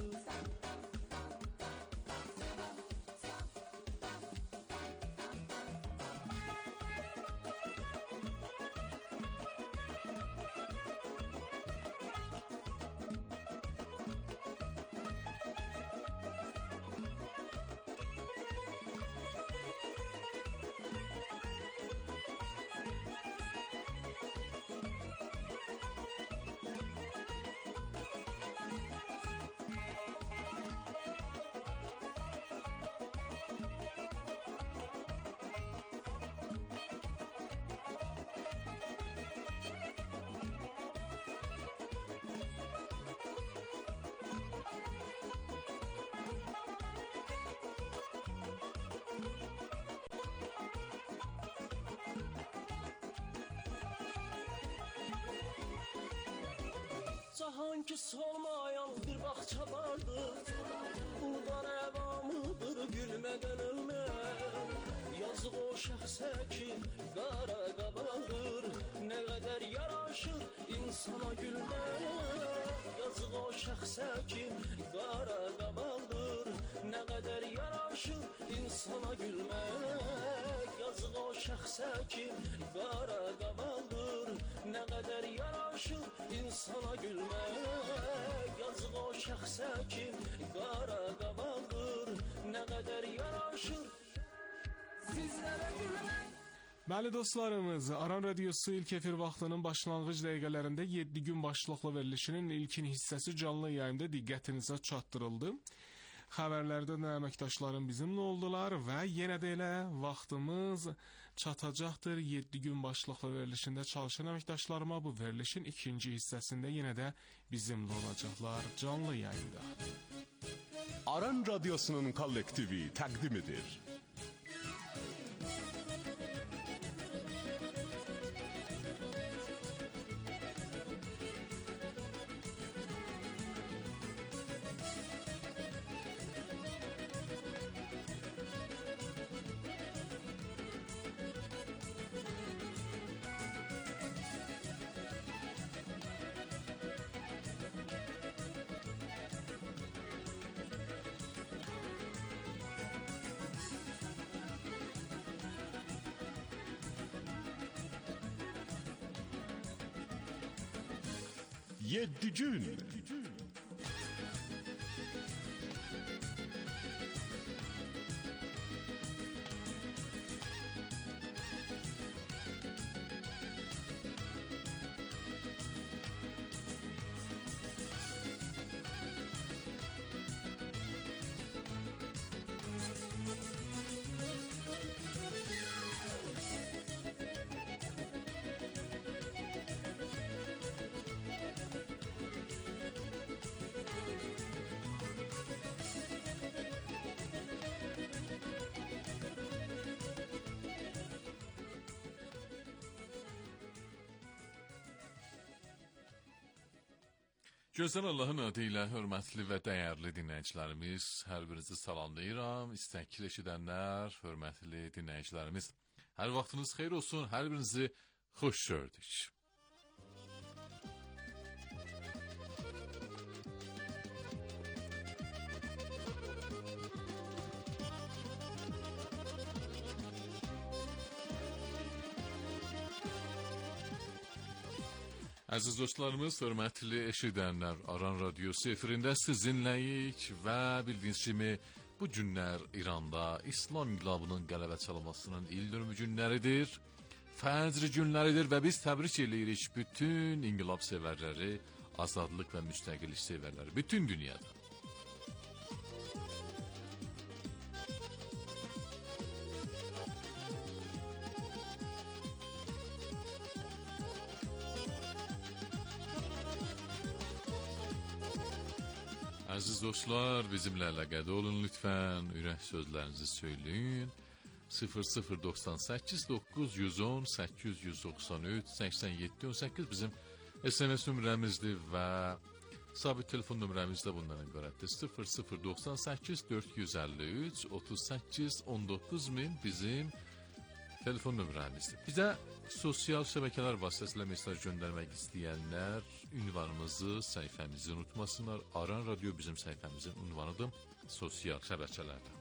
Cahan ki solmayan bir bahçe vardır, burada revamıdır gülmeden ölme. Yazık Yazıq o şəxsə ki, qara qabaldır, nə qədər yaraşır insana gülmək. Yazıq o şəxsə ki, qara qabaldır, nə qədər yaraşır insana gülmək. Yazıq o şəxsə ki, qara qabaldır, nə qədər yaraşır insana gülmək. Yazıq o şəxsə ki, qara qabaldır, nə qədər yaraşır sizlərə gülmək. Bəli dostlarımız, Aran Radiosu ilk efir vaxtının başlanğıc dəqiqələrində yeddi gün başlıqlı verilişinin ilkin hissəsi canlı yayımda diqqətinizə çatdırıldı. Xəbərlərdə də əməkdaşlarım bizimlə oldular və yenə də elə vaxtımız çatacaqdır. yeddi gün başlıqlı verilişində çalışan əməkdaşlarıma bu verilişin ikinci hissəsində yenə də bizimlə olacaqlar canlı yayımda. Aran Radiosu'nun kollektivi təqdim edir. Yeddi gün. Gözəl Allahın adı ilə hörmətli və dəyərli dinləyicilərimiz, hər birinizi salamlayıram. İstəkli eşidənlər, hörmətli dinləyicilərimiz, hər vaxtınız xeyir olsun, hər birinizi xoş gördük. Əziz dostlarımız, hörmətli eşidənlər, Aran Radiosu efirində sizinləyik və bildiyiniz kimi bu günlər İranda İslam inqilabının qələbə çalınmasının ildönümü günləridir, fəcr günləridir və biz təbrik edirik bütün inqilab sevərləri, azadlıq və müstəqillik sevərləri bütün dünyada. Əziz dostlar, bizimlə əlaqədə olun lütfən, ürək sözlərinizi söyləyin. sıfır sıfır doxsan səkkiz doqquz yüz on səkkiz yüz doxsan üç səksən yeddi on səkkiz bizim S M S nömrəmizdir və sabit telefon nömrəmiz də bundan ibarətdir. sıfır sıfır doxsan səkkiz dörd yüz əlli üç otuz səkkiz on doqquz min bizim telefon nömrəmizdir. Bizə sosial şəbəkələr vasitəsilə mesaj göndərmək istəyənlər ünvanımızı, səhifəmizi unutmasınlar. Aran Radio bizim səhifəmizin ünvanıdır sosial şəbəkələrdə.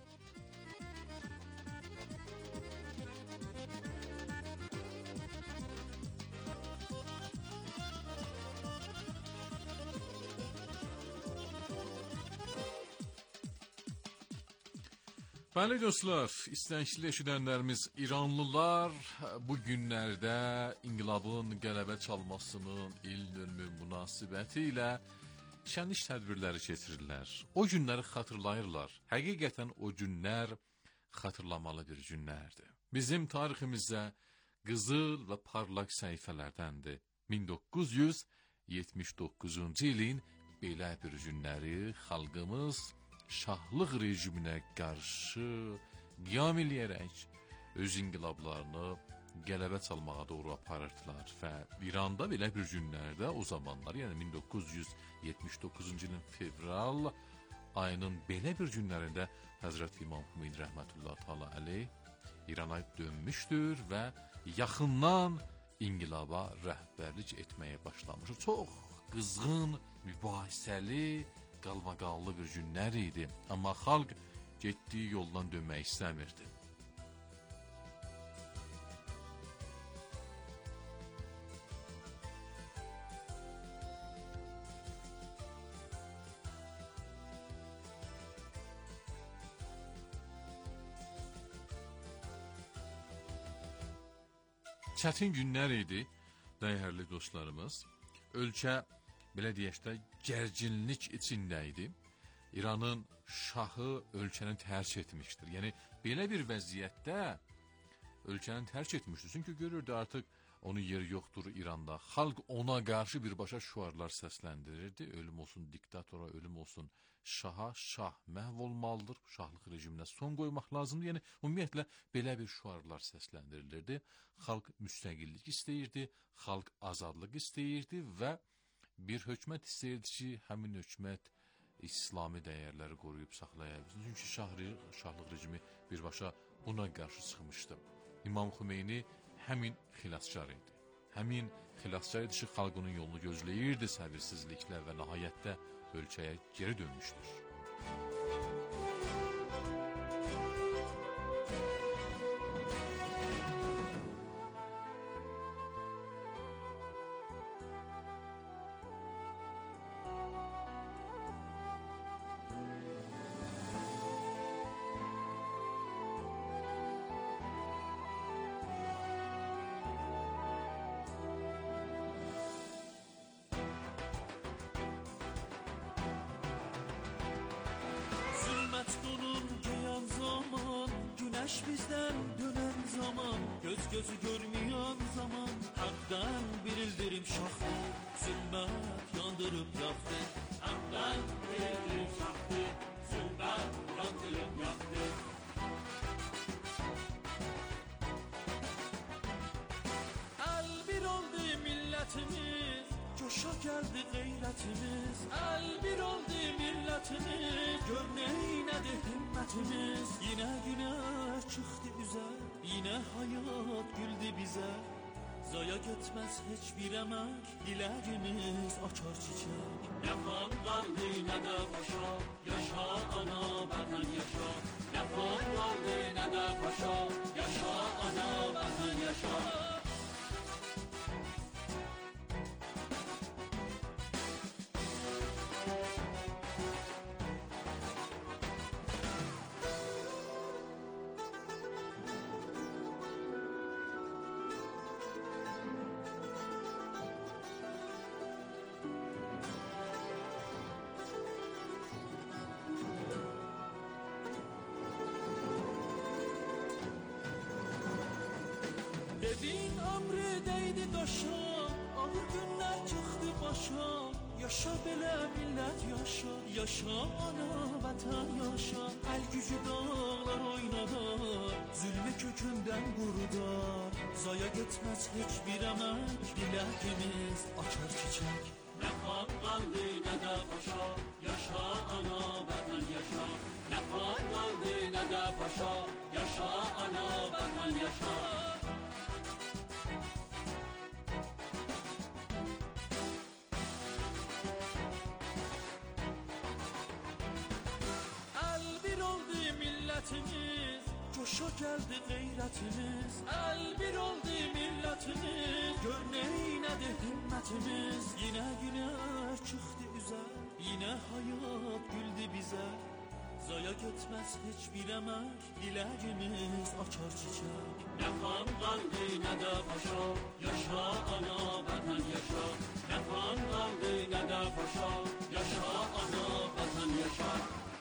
Bəli dostlar, istəkli eşidənlərimiz, İranlılar bu günlərdə inqilabın qələbə çalmasının ildönümü münasibəti ilə şənlik tədbirləri keçirirlər. O günləri xatırlayırlar. Həqiqətən o günlər xatırlamalı bir günlərdir. Bizim tariximizdə qızıl və parlaq səhifələrdəndir. min doqquz yüz yetmiş doqquzuncu ilin belə bir günləri xalqımız şahlıq rejiminə qarşı qiyam eləyərək öz inqilablarını qələbə çalmağa doğru aparırdılar və İranda belə bir günlərdə o zamanlar, yəni min doqquz yüz yetmiş doqquzuncu ilin fevral ayının belə bir günlərində Həzrət İmam Hümeyn rəhmətullah təala əleyh İrana dönmüşdür və yaxından inqilaba rəhbərlik etməyə başlamışdır. Çox qızğın, mübahisəli, qalmaqallı bir günlər idi. Amma xalq getdiyi yoldan dönmək istəmirdi. Çətin günlər idi, dəyərli dostlarımız. Ölkə, belə deyək də, gərginlik içində idi. İranın şahı ölkəni tərk etmişdir. Yəni, belə bir vəziyyətdə ölkəni tərk etmişdir. Çünki görürdü artıq onun yeri yoxdur İranda. Xalq ona qarşı birbaşa şüarlar səsləndirirdi. Ölüm olsun diktatora, ölüm olsun şaha, şah məhv olmalıdır. Şahlıq rejiminə son qoymaq lazımdır. Yəni, ümumiyyətlə, belə bir şüarlar səsləndirilirdi. Xalq müstəqillik istəyirdi, xalq azadlıq istəyirdi və bir hökumət istəyirdi ki, həmin hökumət İslami dəyərləri qoruyub saxlaya bilsin. Çünki şah, şahlıq rejimi birbaşa buna qarşı çıxmışdı. İmam Xümeyni həmin xilaskar idi. Həmin xilaskar idi ki, xalqının yolunu gözləyirdi səbirsizliklə və nəhayətdə ölkəyə geri dönmüşdür. Güneş bizden dönen zaman, göz gözü görmeyen zaman, haktan bir ildirim şahtı, zulmet yandırıp yaktı. Haktan bir ildirim şahtı, zulmet yandırıp yaktı. El bir oldu milletimiz, coşa geldi gayretimiz. El bir oldu milletimiz, gör neynedi himmetimiz. Yine güneş çıktı bize, yine hayat güldü bize. Zaya gitmez hiçbir emek, dilerimiz açar çiçek. Ne kan kaldı ne de paşa, yaşa ana vatan yaşa. Ne kan kaldı ne de paşa, yaşa ana vatan yaşa. Evin ömrü değdi daşa, ağır günler çıktı başa. Yaşa bile millet yaşa, yaşa ana vatan yaşa. El gücü dağlar oynadar, zulmü kökünden kurudar. Zaya gitmez hiçbir emek, dilekimiz açar çiçek. Ne kan kaldı ne de paşa, yaşa ana vatan yaşa. Ne kan kaldı ne de paşa, yaşa ana vatan yaşa. Coşa geldi gayretimiz, el bir oldu milletimiz. Gör neynedi himmetimiz, yine güneş çıktı bize, yine hayat güldü bize. Zaya gitmez hiçbir emek, dilerimiz açar çiçek. Ne kan kaldı ne de paşa, yaşa ana vatan yaşa. Ne kan kaldı ne de paşa, yaşa ana vatan yaşa.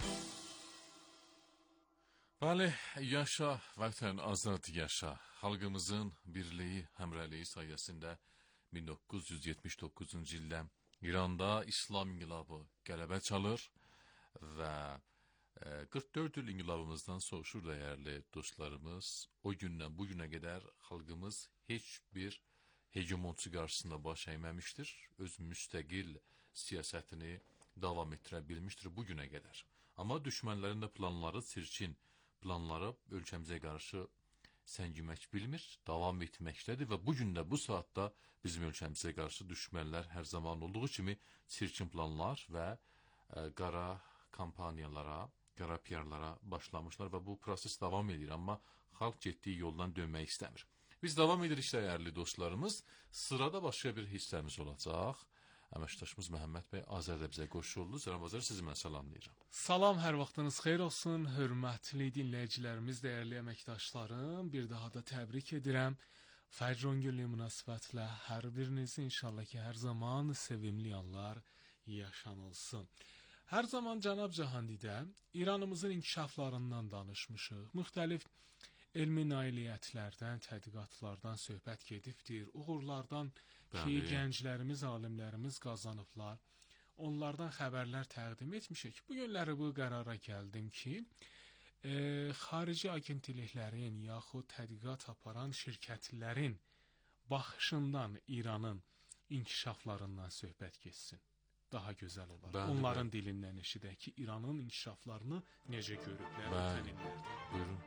Bəli, yaşa, vətən azad yaşa. Xalqımızın birliyi, həmrəliyi sayəsində min doqquz yüz yetmiş doqquzuncu ildə İranda İslam inqilabı qələbə çalır və qırx dörd il inqilabımızdan soğuşur dəyərli dostlarımız. O gündən bu günə qədər xalqımız heç bir hegemonçu qarşısında baş əyməmişdir. Öz müstəqil siyasətini davam etdirə bilmişdir bu günə qədər. Amma düşmənlərin də planları çirkin, planları ölkəmizə qarşı səngimək bilmir, davam etməkdədir və bu gün də bu saatda bizim ölkəmizə qarşı düşmənlər hər zaman olduğu kimi çirkin planlar və ə, qara kampaniyalara, qara P R-lara başlamışlar və bu proses davam edir, amma xalq getdiyi yoldan dönmək istəmir. Biz davam edirik dəyərli dostlarımız. Sırada başqa bir hissəmiz olacaq. Əməkdaşımız Məhəmməd bəy Azər də bizə qoşuldu. Cənab Azər, sizi mən salamlayıram. Salam, hər vaxtınız xeyir olsun, hörmətli dinləyicilərimiz, dəyərli əməkdaşlarım. Bir daha da təbrik edirəm. Fəcr günü münasibətlə hər birinizi inşallah ki, hər zaman sevimli anlar yaşanılsın. Hər zaman Cənab Cahandidə İranımızın inkişaflarından danışmışıq. Müxtəlif elmi nailiyyətlərdən, tədqiqatlardan söhbət gedibdir. Uğurlardan ki, Bəli. gənclərimiz, alimlərimiz qazanıblar. Onlardan xəbərlər təqdim etmişik. Bu günləri bu qərara gəldim ki, e, xarici agentliklərin yaxud tədqiqat aparan şirkətlərin baxışından İranın inkişaflarından söhbət getsin. Daha gözəl olar. Bəli, Onların bəli. dilindən eşidək ki, İranın inkişaflarını necə görüblər, ötən illərdə. Buyurun.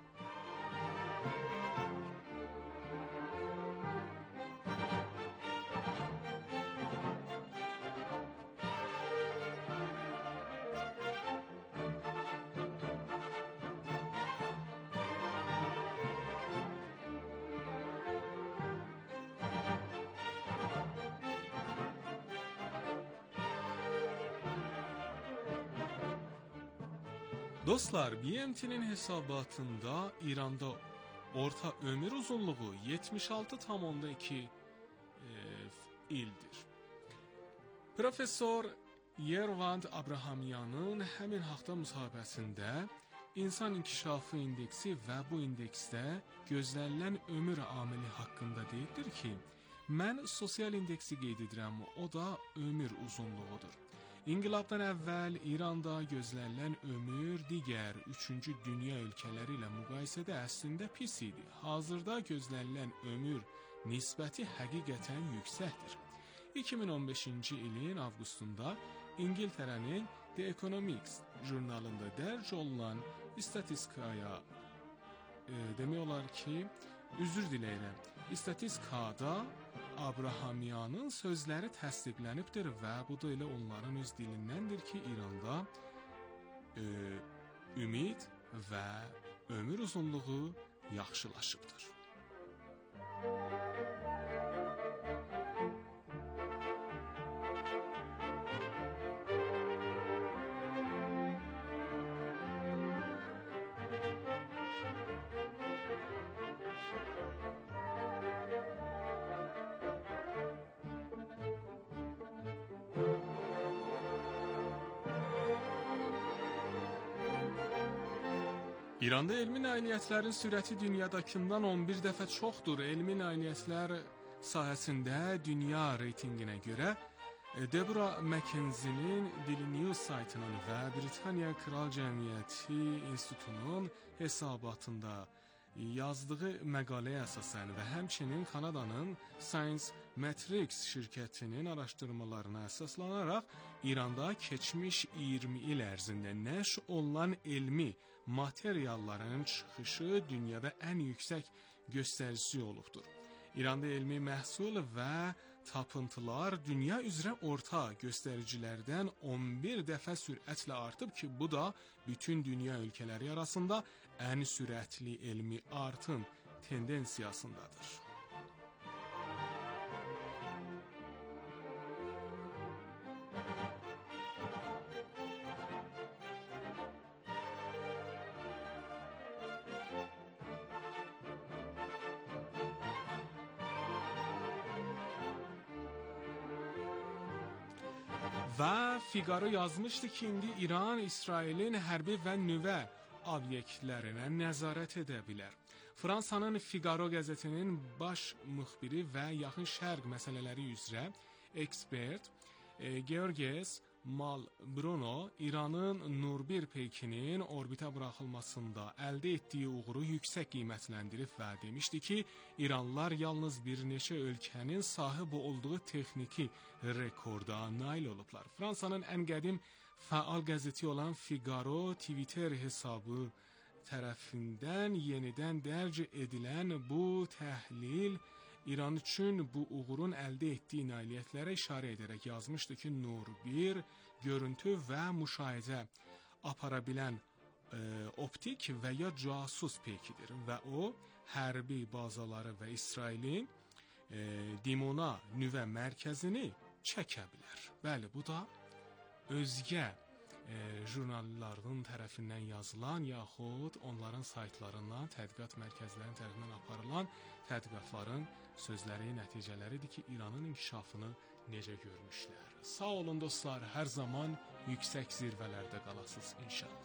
Dostlar, B M T'nin hesabatında İranda orta ömür uzunluğu yetmiş altı tam onda iki e, ildir. Profesör Yervand Abrahamyanın həmin haqda müsahibəsində insan inkişafı indeksi və bu indeksdə gözlənilən ömür amili haqqında deyildir ki, mən sosial indeksi qeyd edirəm, o da ömür uzunluğudur. İnqilabdan əvvəl İranda gözlənilən ömür digər üçüncü dünya ölkələri ilə müqayisədə əslində pis idi. Hazırda gözlənilən ömür nisbəti həqiqətən yüksəkdir. iki min on beşinci ilin avqustunda İngiltərənin The Economics jurnalında dərc olunan istatistikaya e, demək olar ki, üzr diləyirəm, istatistikada Abrahamyanın sözləri təsdiqlənibdir və bu da elə onların öz dilindəndir ki, İranda e, ümid və ömür uzunluğu yaxşılaşıbdır. İranda elmi nailiyyətlərin sürəti dünyadakından on bir dəfə çoxdur. Elmi nailiyyətlər sahəsində dünya reytinginə görə Deborah McKenzie'nin Daily News saytının və Britaniya Kral Cəmiyyəti İnstitutunun hesabatında yazdığı məqaləyə əsasən və həmçinin Kanadanın Science Metrics şirkətinin araşdırmalarına əsaslanaraq İranda keçmiş iyirmi il ərzində nəşr olunan elmi materialların çıxışı dünyada ən yüksək göstəricisi olubdur. İranda elmi məhsul və tapıntılar dünya üzrə orta göstəricilərdən on bir dəfə sürətlə artıb ki, bu da bütün dünya ölkələri arasında ən sürətli elmi artım tendensiyasındadır. Və Figaro yazmışdı ki, indi İran İsrailin hərbi və nüvə obyektlərinə nəzarət edə bilər. Fransanın Figaro qəzetinin baş müxbiri və yaxın şərq məsələləri üzrə ekspert e, Georges Malbruno İranın Nur bir peykinin orbitə buraxılmasında əldə etdiyi uğuru yüksək qiymətləndirib və demişdi ki, İranlılar yalnız bir neçə ölkənin sahib olduğu texniki rekorda nail olublar. Fransanın ən qədim fəal qəzeti olan Figaro Twitter hesabı tərəfindən yenidən dərc edilən bu təhlil İran üçün bu uğurun əldə etdiyi nailiyyətlərə işarə edərək yazmışdı ki, Nur bir görüntü və müşahidə apara bilən e, optik və ya casus peykidir və o hərbi bazaları və İsrailin e, Dimona nüvə mərkəzini çəkə bilər. Bəli, bu da özgə e, jurnalların tərəfindən yazılan yaxud onların saytlarından, tədqiqat mərkəzlərinin tərəfindən aparılan tədqiqatların sözləri, nəticələridir ki, İranın inkişafını necə görmüşlər. Sağ olun dostlar, hər zaman yüksək zirvələrdə qalasınız inşallah.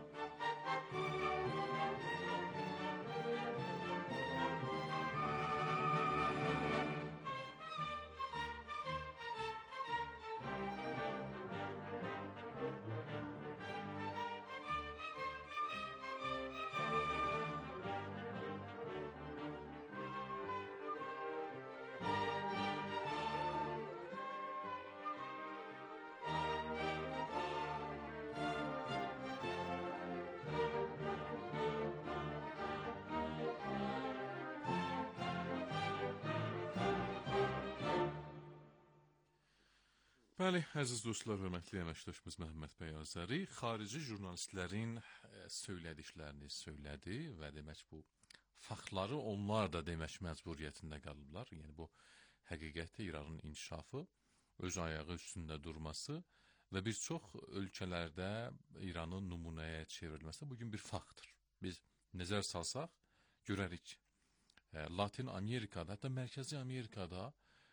Bəli, əziz dostlar, hörmətli əməkdaşımız Məhəmməd bəy Azəri xarici jurnalistlərin söylədiklərini söylədi və demək bu faktları onlar da demək məcburiyyətində qalıblar. Yəni bu həqiqətdə İranın inkişafı, öz ayağı üstündə durması və bir çox ölkələrdə İranın nümunəyə çevrilməsi bugün bir faktdır. Biz nəzər salsaq görərik. Latin Amerikada, hətta Mərkəzi Amerikada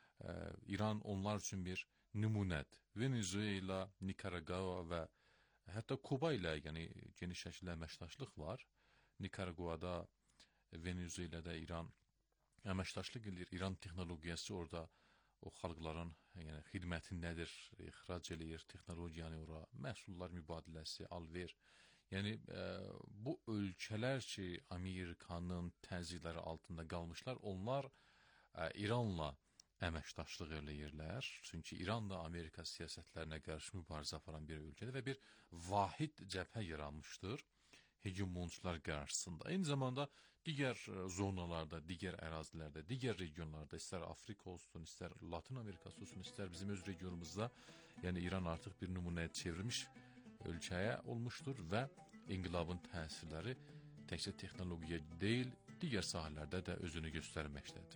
İran onlar üçün bir nümunədir. Venezuela, Nikaragua və hətta Kuba ilə yəni geniş şəkildə əməkdaşlıq var. Nikaraguada, Venezuelada İran əməkdaşlıq edir. İran texnologiyası orada o xalqların yəni xidmətindədir, ixrac eləyir texnologiyanı ora, məhsullar mübadiləsi, alver. Yəni e, bu ölkələr ki, Amerikanın təzyiqləri altında qalmışlar, onlar e, İranla əməkdaşlıq eləyirlər. Çünki İran da Amerika siyasətlərinə qarşı mübarizə aparan bir ölkədir və bir vahid cəbhə yaranmışdır hegemonçular qarşısında. Eyni zamanda digər zonalarda, digər ərazilərdə, digər regionlarda, istər Afrika olsun, istər Latin Amerikası olsun, istər bizim öz regionumuzda, yəni İran artıq bir nümunəyə çevrilmiş ölkəyə olmuşdur və inqilabın təsirləri təkcə texnologiya deyil, digər sahələrdə də özünü göstərməkdədir.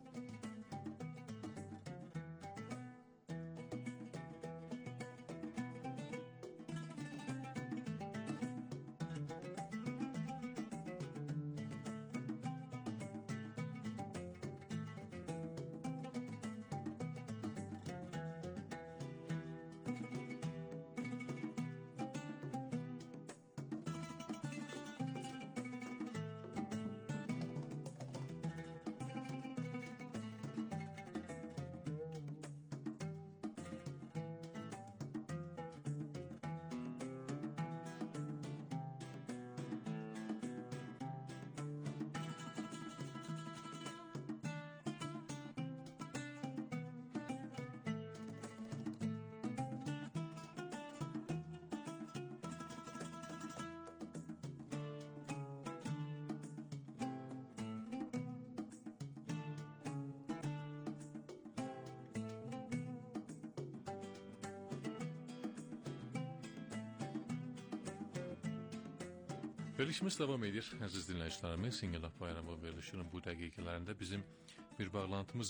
Verilişimiz davam edir, əziz dinləyicilərimiz. İnqilab Bayramı verilişinin bu dəqiqələrində bizim bir bağlantımız